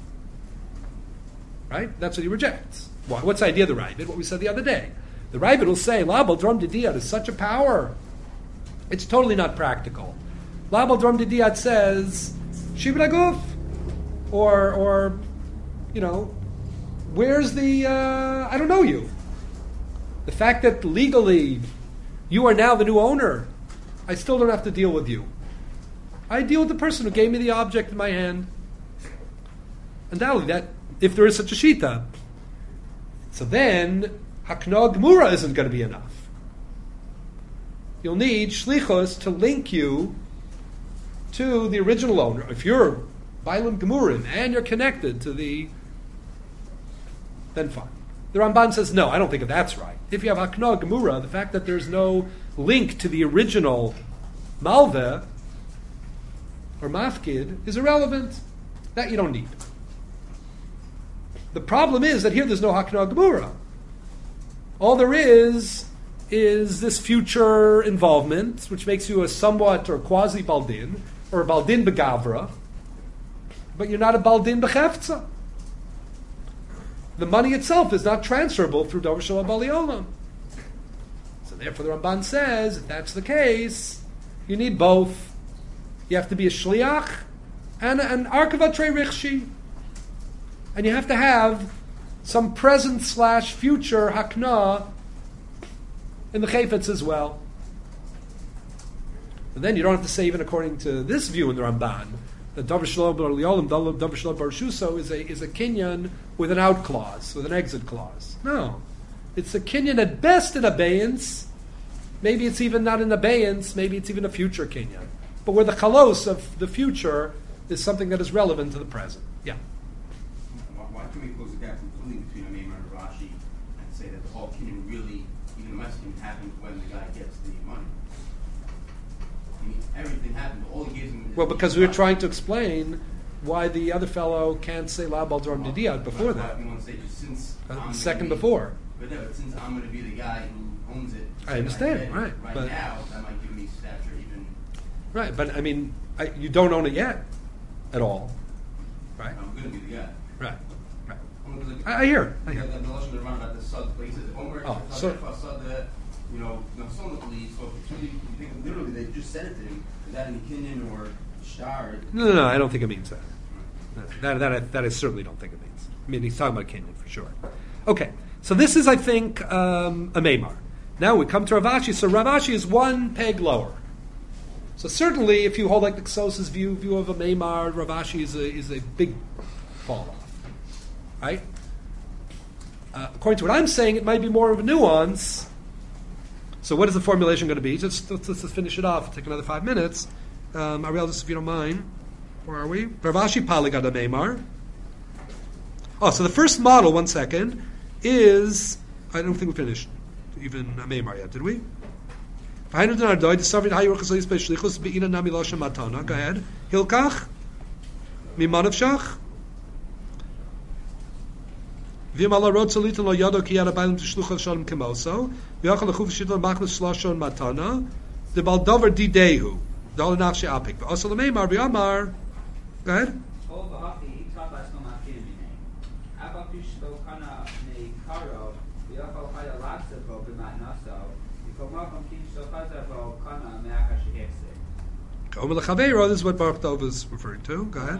[SPEAKER 1] Right? That's what he rejects. Why? What's the idea of the Ravid? What we said the other day. The Ravid will say, Labal Drom Didiyat is such a power. It's totally not practical. Labal Drom Didiyat says, Shibra Guf. Or, or, you know, where's the, uh, I don't know you. The fact that legally you are now the new owner, I still don't have to deal with you. I deal with the person who gave me the object in my hand. Undoubtedly, that, if there is such a shita. So then, Hakna Gemura isn't going to be enough. You'll need Shlichus to link you to the original owner. If you're Bailam Gemurim and you're connected to the, then fine. The Ramban says, no, I don't think that's right. If you have Hakna Gemura, the fact that there's no link to the original Malveh or Mafkid is irrelevant. That you don't need. The problem is that here there's no Hakna Gemura. All there is is this future involvement, which makes you a somewhat or quasi baldin, or a baldin begavra, but you're not a baldin bechefza. The money itself is not transferable through davar shalom bali olam. So therefore the Ramban says, if that's the case, you need both. You have to be a shliach and an arkavat richshi. And you have to have some present slash future hakna in the chayfetz as well. And then you don't have to say, even according to this view in the Ramban, that davar shalom bar liolam, davar shalom bar shuso is a is a kinyan with an out clause, with an exit clause. No, it's a kinyan at best in abeyance. Maybe it's even not in abeyance. Maybe it's even a future kinyan. But where the chalos of the future is something that is relevant to the present. Yeah.
[SPEAKER 10] Why can't we close the gap completely between a Maimon and Rashi and say that the whole kinyan really, even the messaging happened when the guy gets the money? I mean, everything happened. All he gives him is
[SPEAKER 1] well, because we were trying to explain why the other fellow can't say La Baldorm Didiyat before that.
[SPEAKER 10] Want to say just since
[SPEAKER 1] uh, second be, before.
[SPEAKER 10] But, yeah, but since I'm going to be the guy who owns it,
[SPEAKER 1] I understand,
[SPEAKER 10] it
[SPEAKER 1] right?
[SPEAKER 10] Right
[SPEAKER 1] but,
[SPEAKER 10] now, that might give me stature even.
[SPEAKER 1] Right, but I mean, I, you don't own it yet, at all, right?
[SPEAKER 10] I'm going to be the guy.
[SPEAKER 1] Right, right. I, I hear. I hear.
[SPEAKER 10] The Lashon that run about the sud places. One word,
[SPEAKER 1] Oh, so-
[SPEAKER 10] sud that, you know, no, some of the police, so if you think literally they just said it to him, is that in Kinyan or Shtar?
[SPEAKER 1] No, no, no, I don't think it means that. No, that, that, I, that I certainly don't think it means. I mean, he's talking about Canaan for sure. Okay, so this is, I think, um, a Maimar. Now we come to Rav Ashi. So Rav Ashi is one peg lower. So certainly, if you hold like the Ksos' view view of a Maimar, Rav Ashi is a, is a big fall off. Right? Uh, according to what I'm saying, it might be more of a nuance. So what is the formulation going to be? Just let's, let's just finish it off. Take another five minutes. Um, Ariel, just if you don't mind. Where are we? Rav Ashi Paligad Meimar. Oh, so the first model, one second, is, I don't think we finished even a Meimar yet, did we? Go ahead. Hilkach? Mimanavshach? V'im ala rod solitin lo yado ki yada bailim tishlucha shalom kemoso v'yachal lechuv shidon machlis shlashon matana the baldover didehu dal nafshi apik v'asal meimar v'amar. Go ahead. Omer lechaveiro, this is what Baruch Dov is referring to. Go ahead.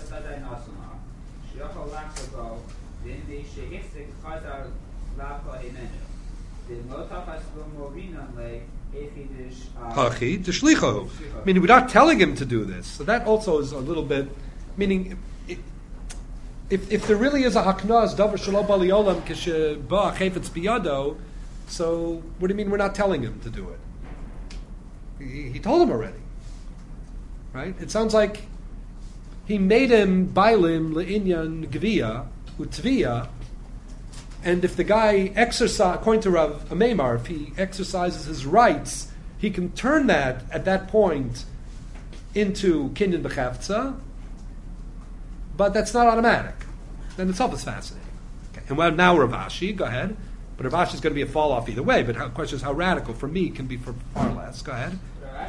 [SPEAKER 1] Hachi d'shlichahu. Meaning we're not telling him to do this. So that also is a little bit, meaning it, if if there really is a haknaz davar shelo bali olam k'sheba chayfetz biyado, so what do you mean we're not telling him to do it? He, he told him already, right? It sounds like he made him bailim le'inyan gvia u'tvia. And if the guy exercise, according to Rav Meimar, if he exercises his rights, he can turn that at that point into kinyan b'chavtza, but that's not automatic. Then itself is fascinating. Okay. And well, now Rav Ashi, go ahead. But Rav Ashi is going to be a fall off either way. But the question is how radical for me can be for far less. Go ahead.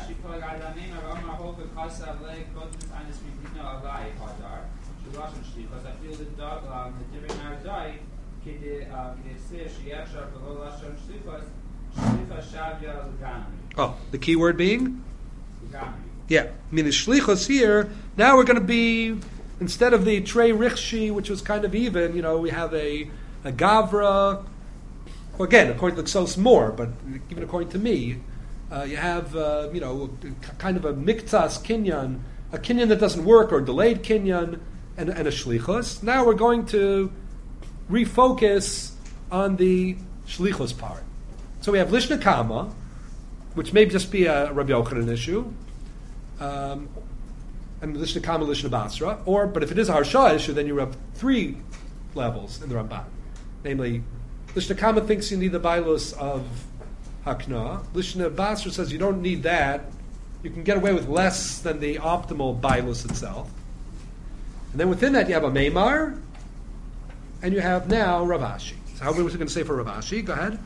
[SPEAKER 1] Oh, the key word being? Yeah, I mean the shlichus here, now we're going to be, instead of the trey richshi, which was kind of even, you know, we have a, a gavra, well, again, according to the Ksos more, but even according to me, uh, you have, uh, you know, kind of a miktas kinyan, a kinyan that doesn't work, or delayed kinyan, and, and a shlichus. Now we're going to refocus on the shlichus part. So we have lishna kama, which may just be a Rabbi Yochanan issue, um, and lishna kama, lishna basra, or, but if it is a harsha issue, then you have three levels in the Ramban. Namely, lishna kama thinks you need the bailus of hakna. Lishna basra says you don't need that. You can get away with less than the optimal bailus itself. And then within that you have a meimar, and you have now Rav Ashi. So how are we going to say for Rav Ashi? Go ahead.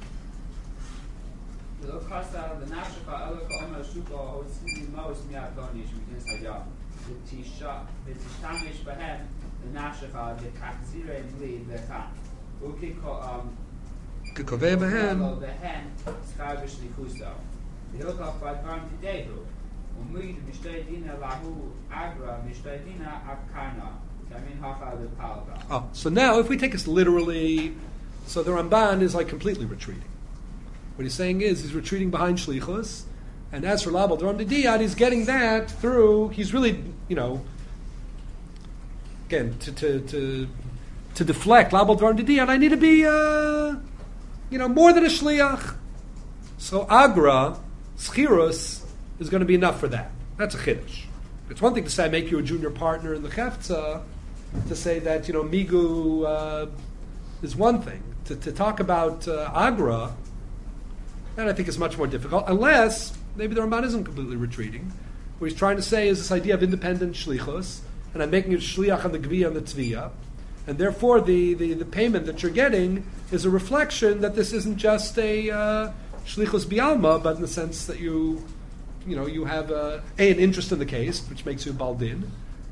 [SPEAKER 1] Oh, so now if we take this literally, so the Ramban is like completely retreating. What he's saying is he's retreating behind shlichus, and as for labal d'ram d'diyad, he's getting that through. He's really, you know, again to to to, to deflect labal d'ram d'diyad. I need to be, uh, you know, more than a shliach. So agra schirus is going to be enough for that. That's a chiddush. It's one thing to say I make you a junior partner in the chefza. To say that, you know, migu uh, is one thing. To, to talk about uh, agra, that I think is much more difficult, unless maybe the Ramban isn't completely retreating. What he's trying to say is this idea of independent shlichus, and I'm making it shliach on the gviya and the tzviya, and therefore the, the, the payment that you're getting is a reflection that this isn't just a uh, shlichus bialma, but in the sense that you, you know, you have a, a an interest in the case, which makes you baldin,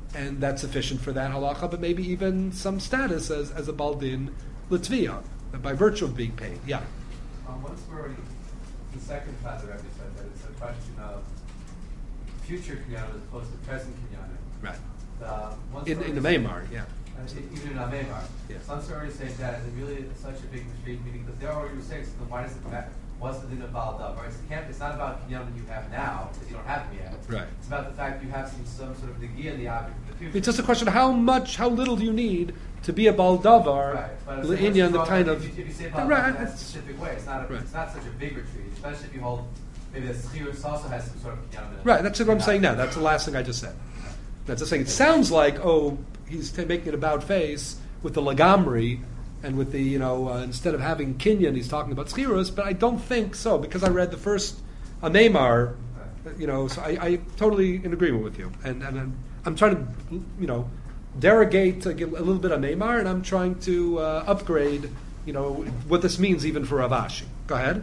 [SPEAKER 1] and that's sufficient for that halacha, but maybe even some status as, as a baldin l'tviya, by virtue of being paid. Yeah.
[SPEAKER 7] Um, once we're already, the second part of the Rebbe said that it's a question of future kinyanim as opposed to present kinyanim.
[SPEAKER 1] Right.
[SPEAKER 7] The, once
[SPEAKER 1] In,
[SPEAKER 7] we're
[SPEAKER 1] in the
[SPEAKER 7] already-
[SPEAKER 1] Maimar, yeah.
[SPEAKER 7] Uh, even in Amemar.
[SPEAKER 1] Yeah.
[SPEAKER 7] So once we're already saying that, is it really such a big mistake? Meaning, because they're already saying, so then why does it matter? What's the din of Baal Dav? Right? So it can't, it's not about kinyanim that you have now, because you don't have them yet.
[SPEAKER 1] Right.
[SPEAKER 7] It's about the fact you have some, some sort of negia in the object in the future.
[SPEAKER 1] It's just a question of how much, how little do you need to be a baldavar,
[SPEAKER 7] Right, but it's
[SPEAKER 1] l'inyan,
[SPEAKER 7] like,
[SPEAKER 1] the
[SPEAKER 7] what's
[SPEAKER 1] kind
[SPEAKER 7] wrong
[SPEAKER 1] of
[SPEAKER 7] if you, if you say about
[SPEAKER 1] right.
[SPEAKER 7] that in a
[SPEAKER 1] it's-
[SPEAKER 7] specific way, it's not a,
[SPEAKER 1] right.
[SPEAKER 7] it's not such a big retreat, especially if you hold maybe the schirus also has some sort of kinyanim.
[SPEAKER 1] Right, that's what I'm saying now. That's the last thing I just said. That's just saying. It sounds like, oh, he's t- making an about face with the lagamri and with the, you know, uh, instead of having kinyan, he's talking about schirus, but I don't think so, because I read the first Amemar, you know, so I, I totally in agreement with you. And, and I'm, I'm trying to, you know, derogate to get a little bit of Amemar, and I'm trying to uh, upgrade, you know, what this means even for Rav Ashi. Go ahead.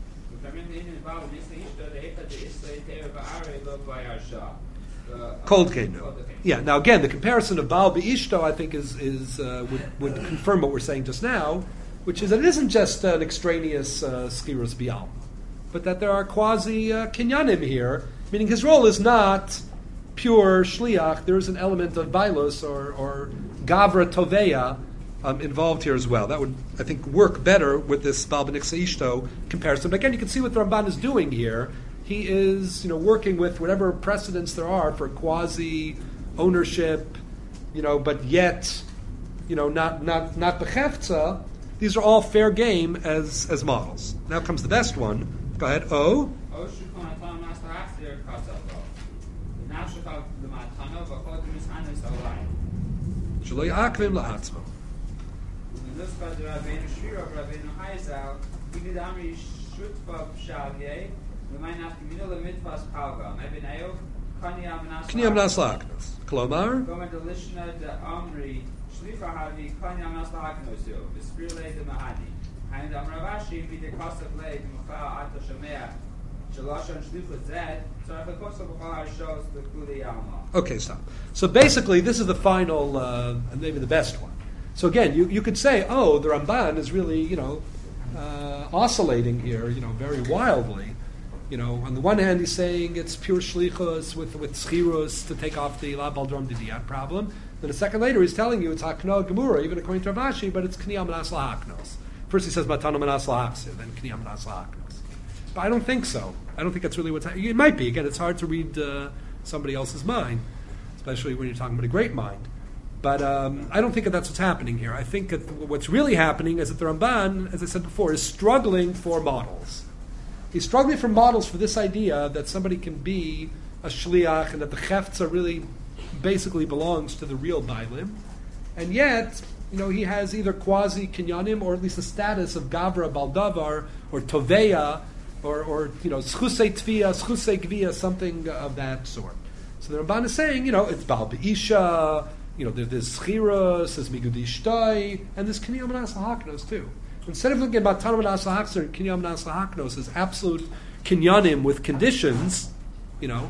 [SPEAKER 1] Cold Kenu. Yeah. Now again, the comparison of Baal Beishto, I think, is is uh, would, would confirm what we're saying just now, which is that it isn't just an extraneous uh, skirus bial, but that there are quasi uh, kinyanim here, meaning his role is not pure shliach. There is an element of bailos or or gavra toveya um, involved here as well. That would, I think, work better with this Baal B'Niksa Ishto comparison. But again, you can see what the Ramban is doing here. He is, you know, working with whatever precedents there are for quasi ownership, you know, but yet, you know, not not not bechefza. These are all fair game as as models. Now comes the best one. Go ahead. O. Shaloi akvim la'atzmo. K'niyam nas la'aknos. Kolomar. Okay, stop. So basically, this is the final, uh, and maybe the best one. So again, you, you could say, oh, the Ramban is really, you know, uh, oscillating here, you know, very wildly. You know, on the one hand, he's saying it's pure shlichus with with schirus to take off the la baldrom didiyat problem. Then a second later, he's telling you it's hakno gemura, even according to Rav Ashi, but it's kniyam manas lahaknos. First he says matano manas lahakse, then kniyam manas lahaknos. But I don't think so. I don't think that's really what's happening. It might be. Again, it's hard to read uh, somebody else's mind, especially when you're talking about a great mind. But um, I don't think that that's what's happening here. I think that what's really happening is that the Ramban, as I said before, is struggling for models. He's struggling for models for this idea that somebody can be a shliach and that the cheftza really basically belongs to the real bailim. And yet, you know, he has either quasi kinyanim or at least a status of gavra baldavar or toveya or, or you know, schusei tviya, schusei gviya, something of that sort. So the Ramban is saying, you know, it's Baal Be'isha, you know, there's, there's Schiros, there's Migudi Shtoi, and there's Kinyam Manas Lahaknos too. Instead of looking at Matana Manas Lahaknos and Kinyam Manas Lahaknos as absolute kinyanim with conditions, you know,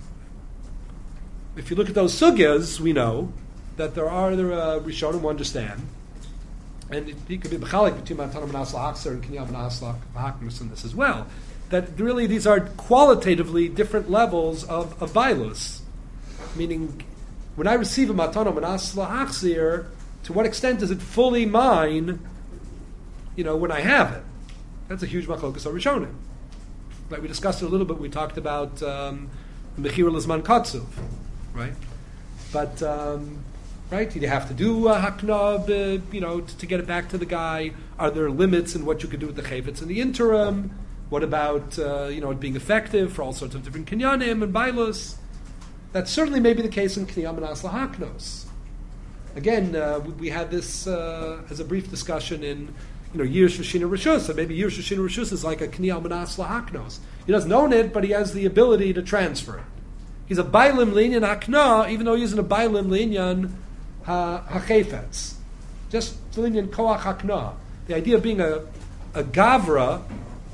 [SPEAKER 1] if you look at those sugyas, we know that there are other uh, Rishonim who understand, and it, it could be b'chalik between Matana Manas Lahaknos and Kinyam Manas Lahaknos in this as well, that really these are qualitatively different levels of, of bailus, meaning when I receive a matana manas lahachzir, to what extent is it fully mine, you know, when I have it? That's a huge machlokas of Rishonim. Right, we discussed it a little bit. We talked about um, mechira l'zman katsuv, right? But um, right, you have to do a haknab, uh, you know, to, to get it back to the guy. Are there limits in what you could do with the chayvitz in the interim? What about uh, you know, it being effective for all sorts of different kinyanim and bailus? That certainly may be the case in Kniyam Manas Lahaknos. Again, uh, we, we had this uh, as a brief discussion in, you know, Yirush Rishina Rishus. So maybe Yirush Rishina Rishus is like a Kniyam Manas Lahaknos. He doesn't own it, but he has the ability to transfer it. He's a Bailim Linyan Hakna, even though he isn't a Bailim Linyan HaChefetz. Just Linyan Koach Hakna. The idea of being a, a Gavra,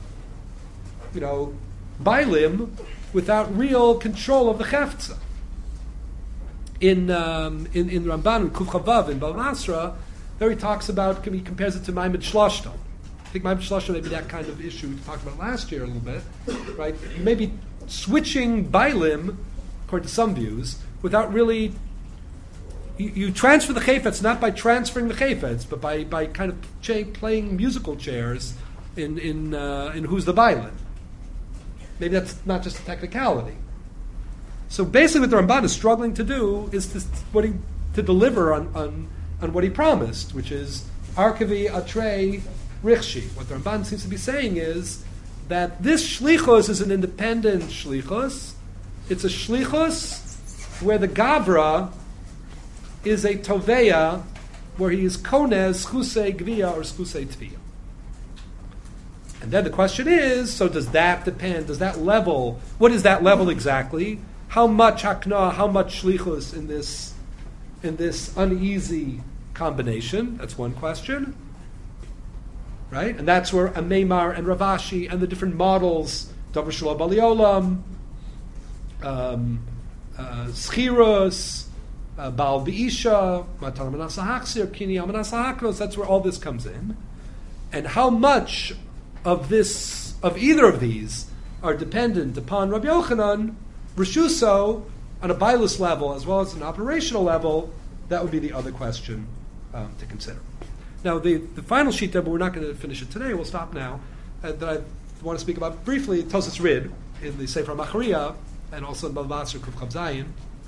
[SPEAKER 1] you know, Bailim, without real control of the Cheftza. in um, in in Ramban in Kuf Chavav in Bal Masra, there he talks about, he compares it to Maimed Shlashta. I think Maimed Shlashta may be that kind of issue we talked about last year a little bit, right? Maybe switching Bailim, according to some views, without really. You, you transfer the chayfetz not by transferring the chayfetz, but by, by kind of cha- playing musical chairs in in uh, in who's the Bailim. Maybe that's not just a technicality. So basically, what the Ramban is struggling to do is to what he to deliver on, on, on what he promised, which is Arkavi Atrei Richshi. What the Ramban seems to be saying is that this shlichus is an independent shlichus. It's a shlichus where the Gavra is a toveya, where he is konez chusei gvia or chusei tvia. And then the question is, so does that depend? Does that level? What is that level exactly? How much hakna? How much shlichus in this in this uneasy combination? That's one question, right? And that's where Ameimar and Ravashi and the different models, Davar Shalom Baliolam, um, uh, Schirus, uh, Baal V'isha, Matan Manasa Haksir, Kini Amanasa Hakros. That's where all this comes in, and how much of this, of either of these, are dependent upon Rabbi Yochanan, Rishuso, on a bilus level as well as an operational level. That would be the other question um, to consider. Now, the, the final sheet there, but we're not going to finish it today, we'll stop now, uh, that I want to speak about briefly, Tosas Rid, in the Sefer Machariah, and also in Balvasar Kuf Chav Zayin.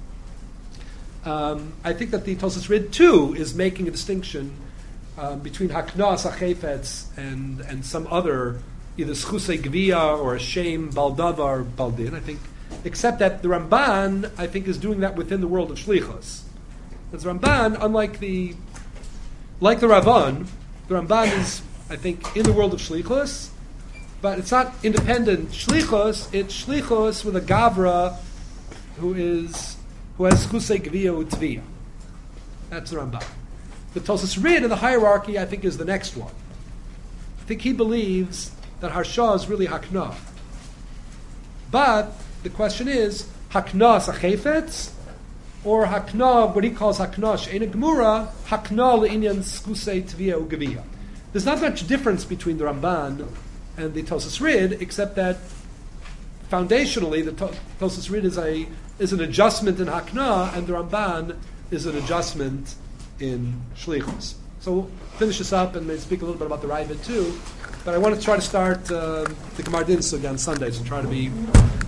[SPEAKER 1] Um, I think that the Tosas Rid, too, is making a distinction Um, between Haknas, Achefetz, and and some other, either Schusei Gvia or a Shem, Baldavar, Baldin, I think, except that the Ramban, I think, is doing that within the world of Shlichus. Because the Ramban, unlike the, like the Ravan, the Ramban is, I think, in the world of Shlichus, but it's not independent Shlichus, it's Shlichus with a Gavra who is, who has Schusei Gvia Utvia. That's the Ramban. The Tosas Rid in the hierarchy, I think, is the next one. I think he believes that Harsha is really Hakna. But the question is, Hakna Sachefetz, or Hakna, what he calls Hakna She'ena Gemura, Hakna Le'inyan Skusei Tvia Ugavia. There's not much difference between the Ramban and the Tosas Rid, except that foundationally, the to- Tosas Rid is a is an adjustment in Hakna, and the Ramban is an adjustment in Shlichus. So we'll finish this up and maybe speak a little bit about the Ravid too. But I want to try to start uh, the Gemara Din Sugya on Sundays and try to be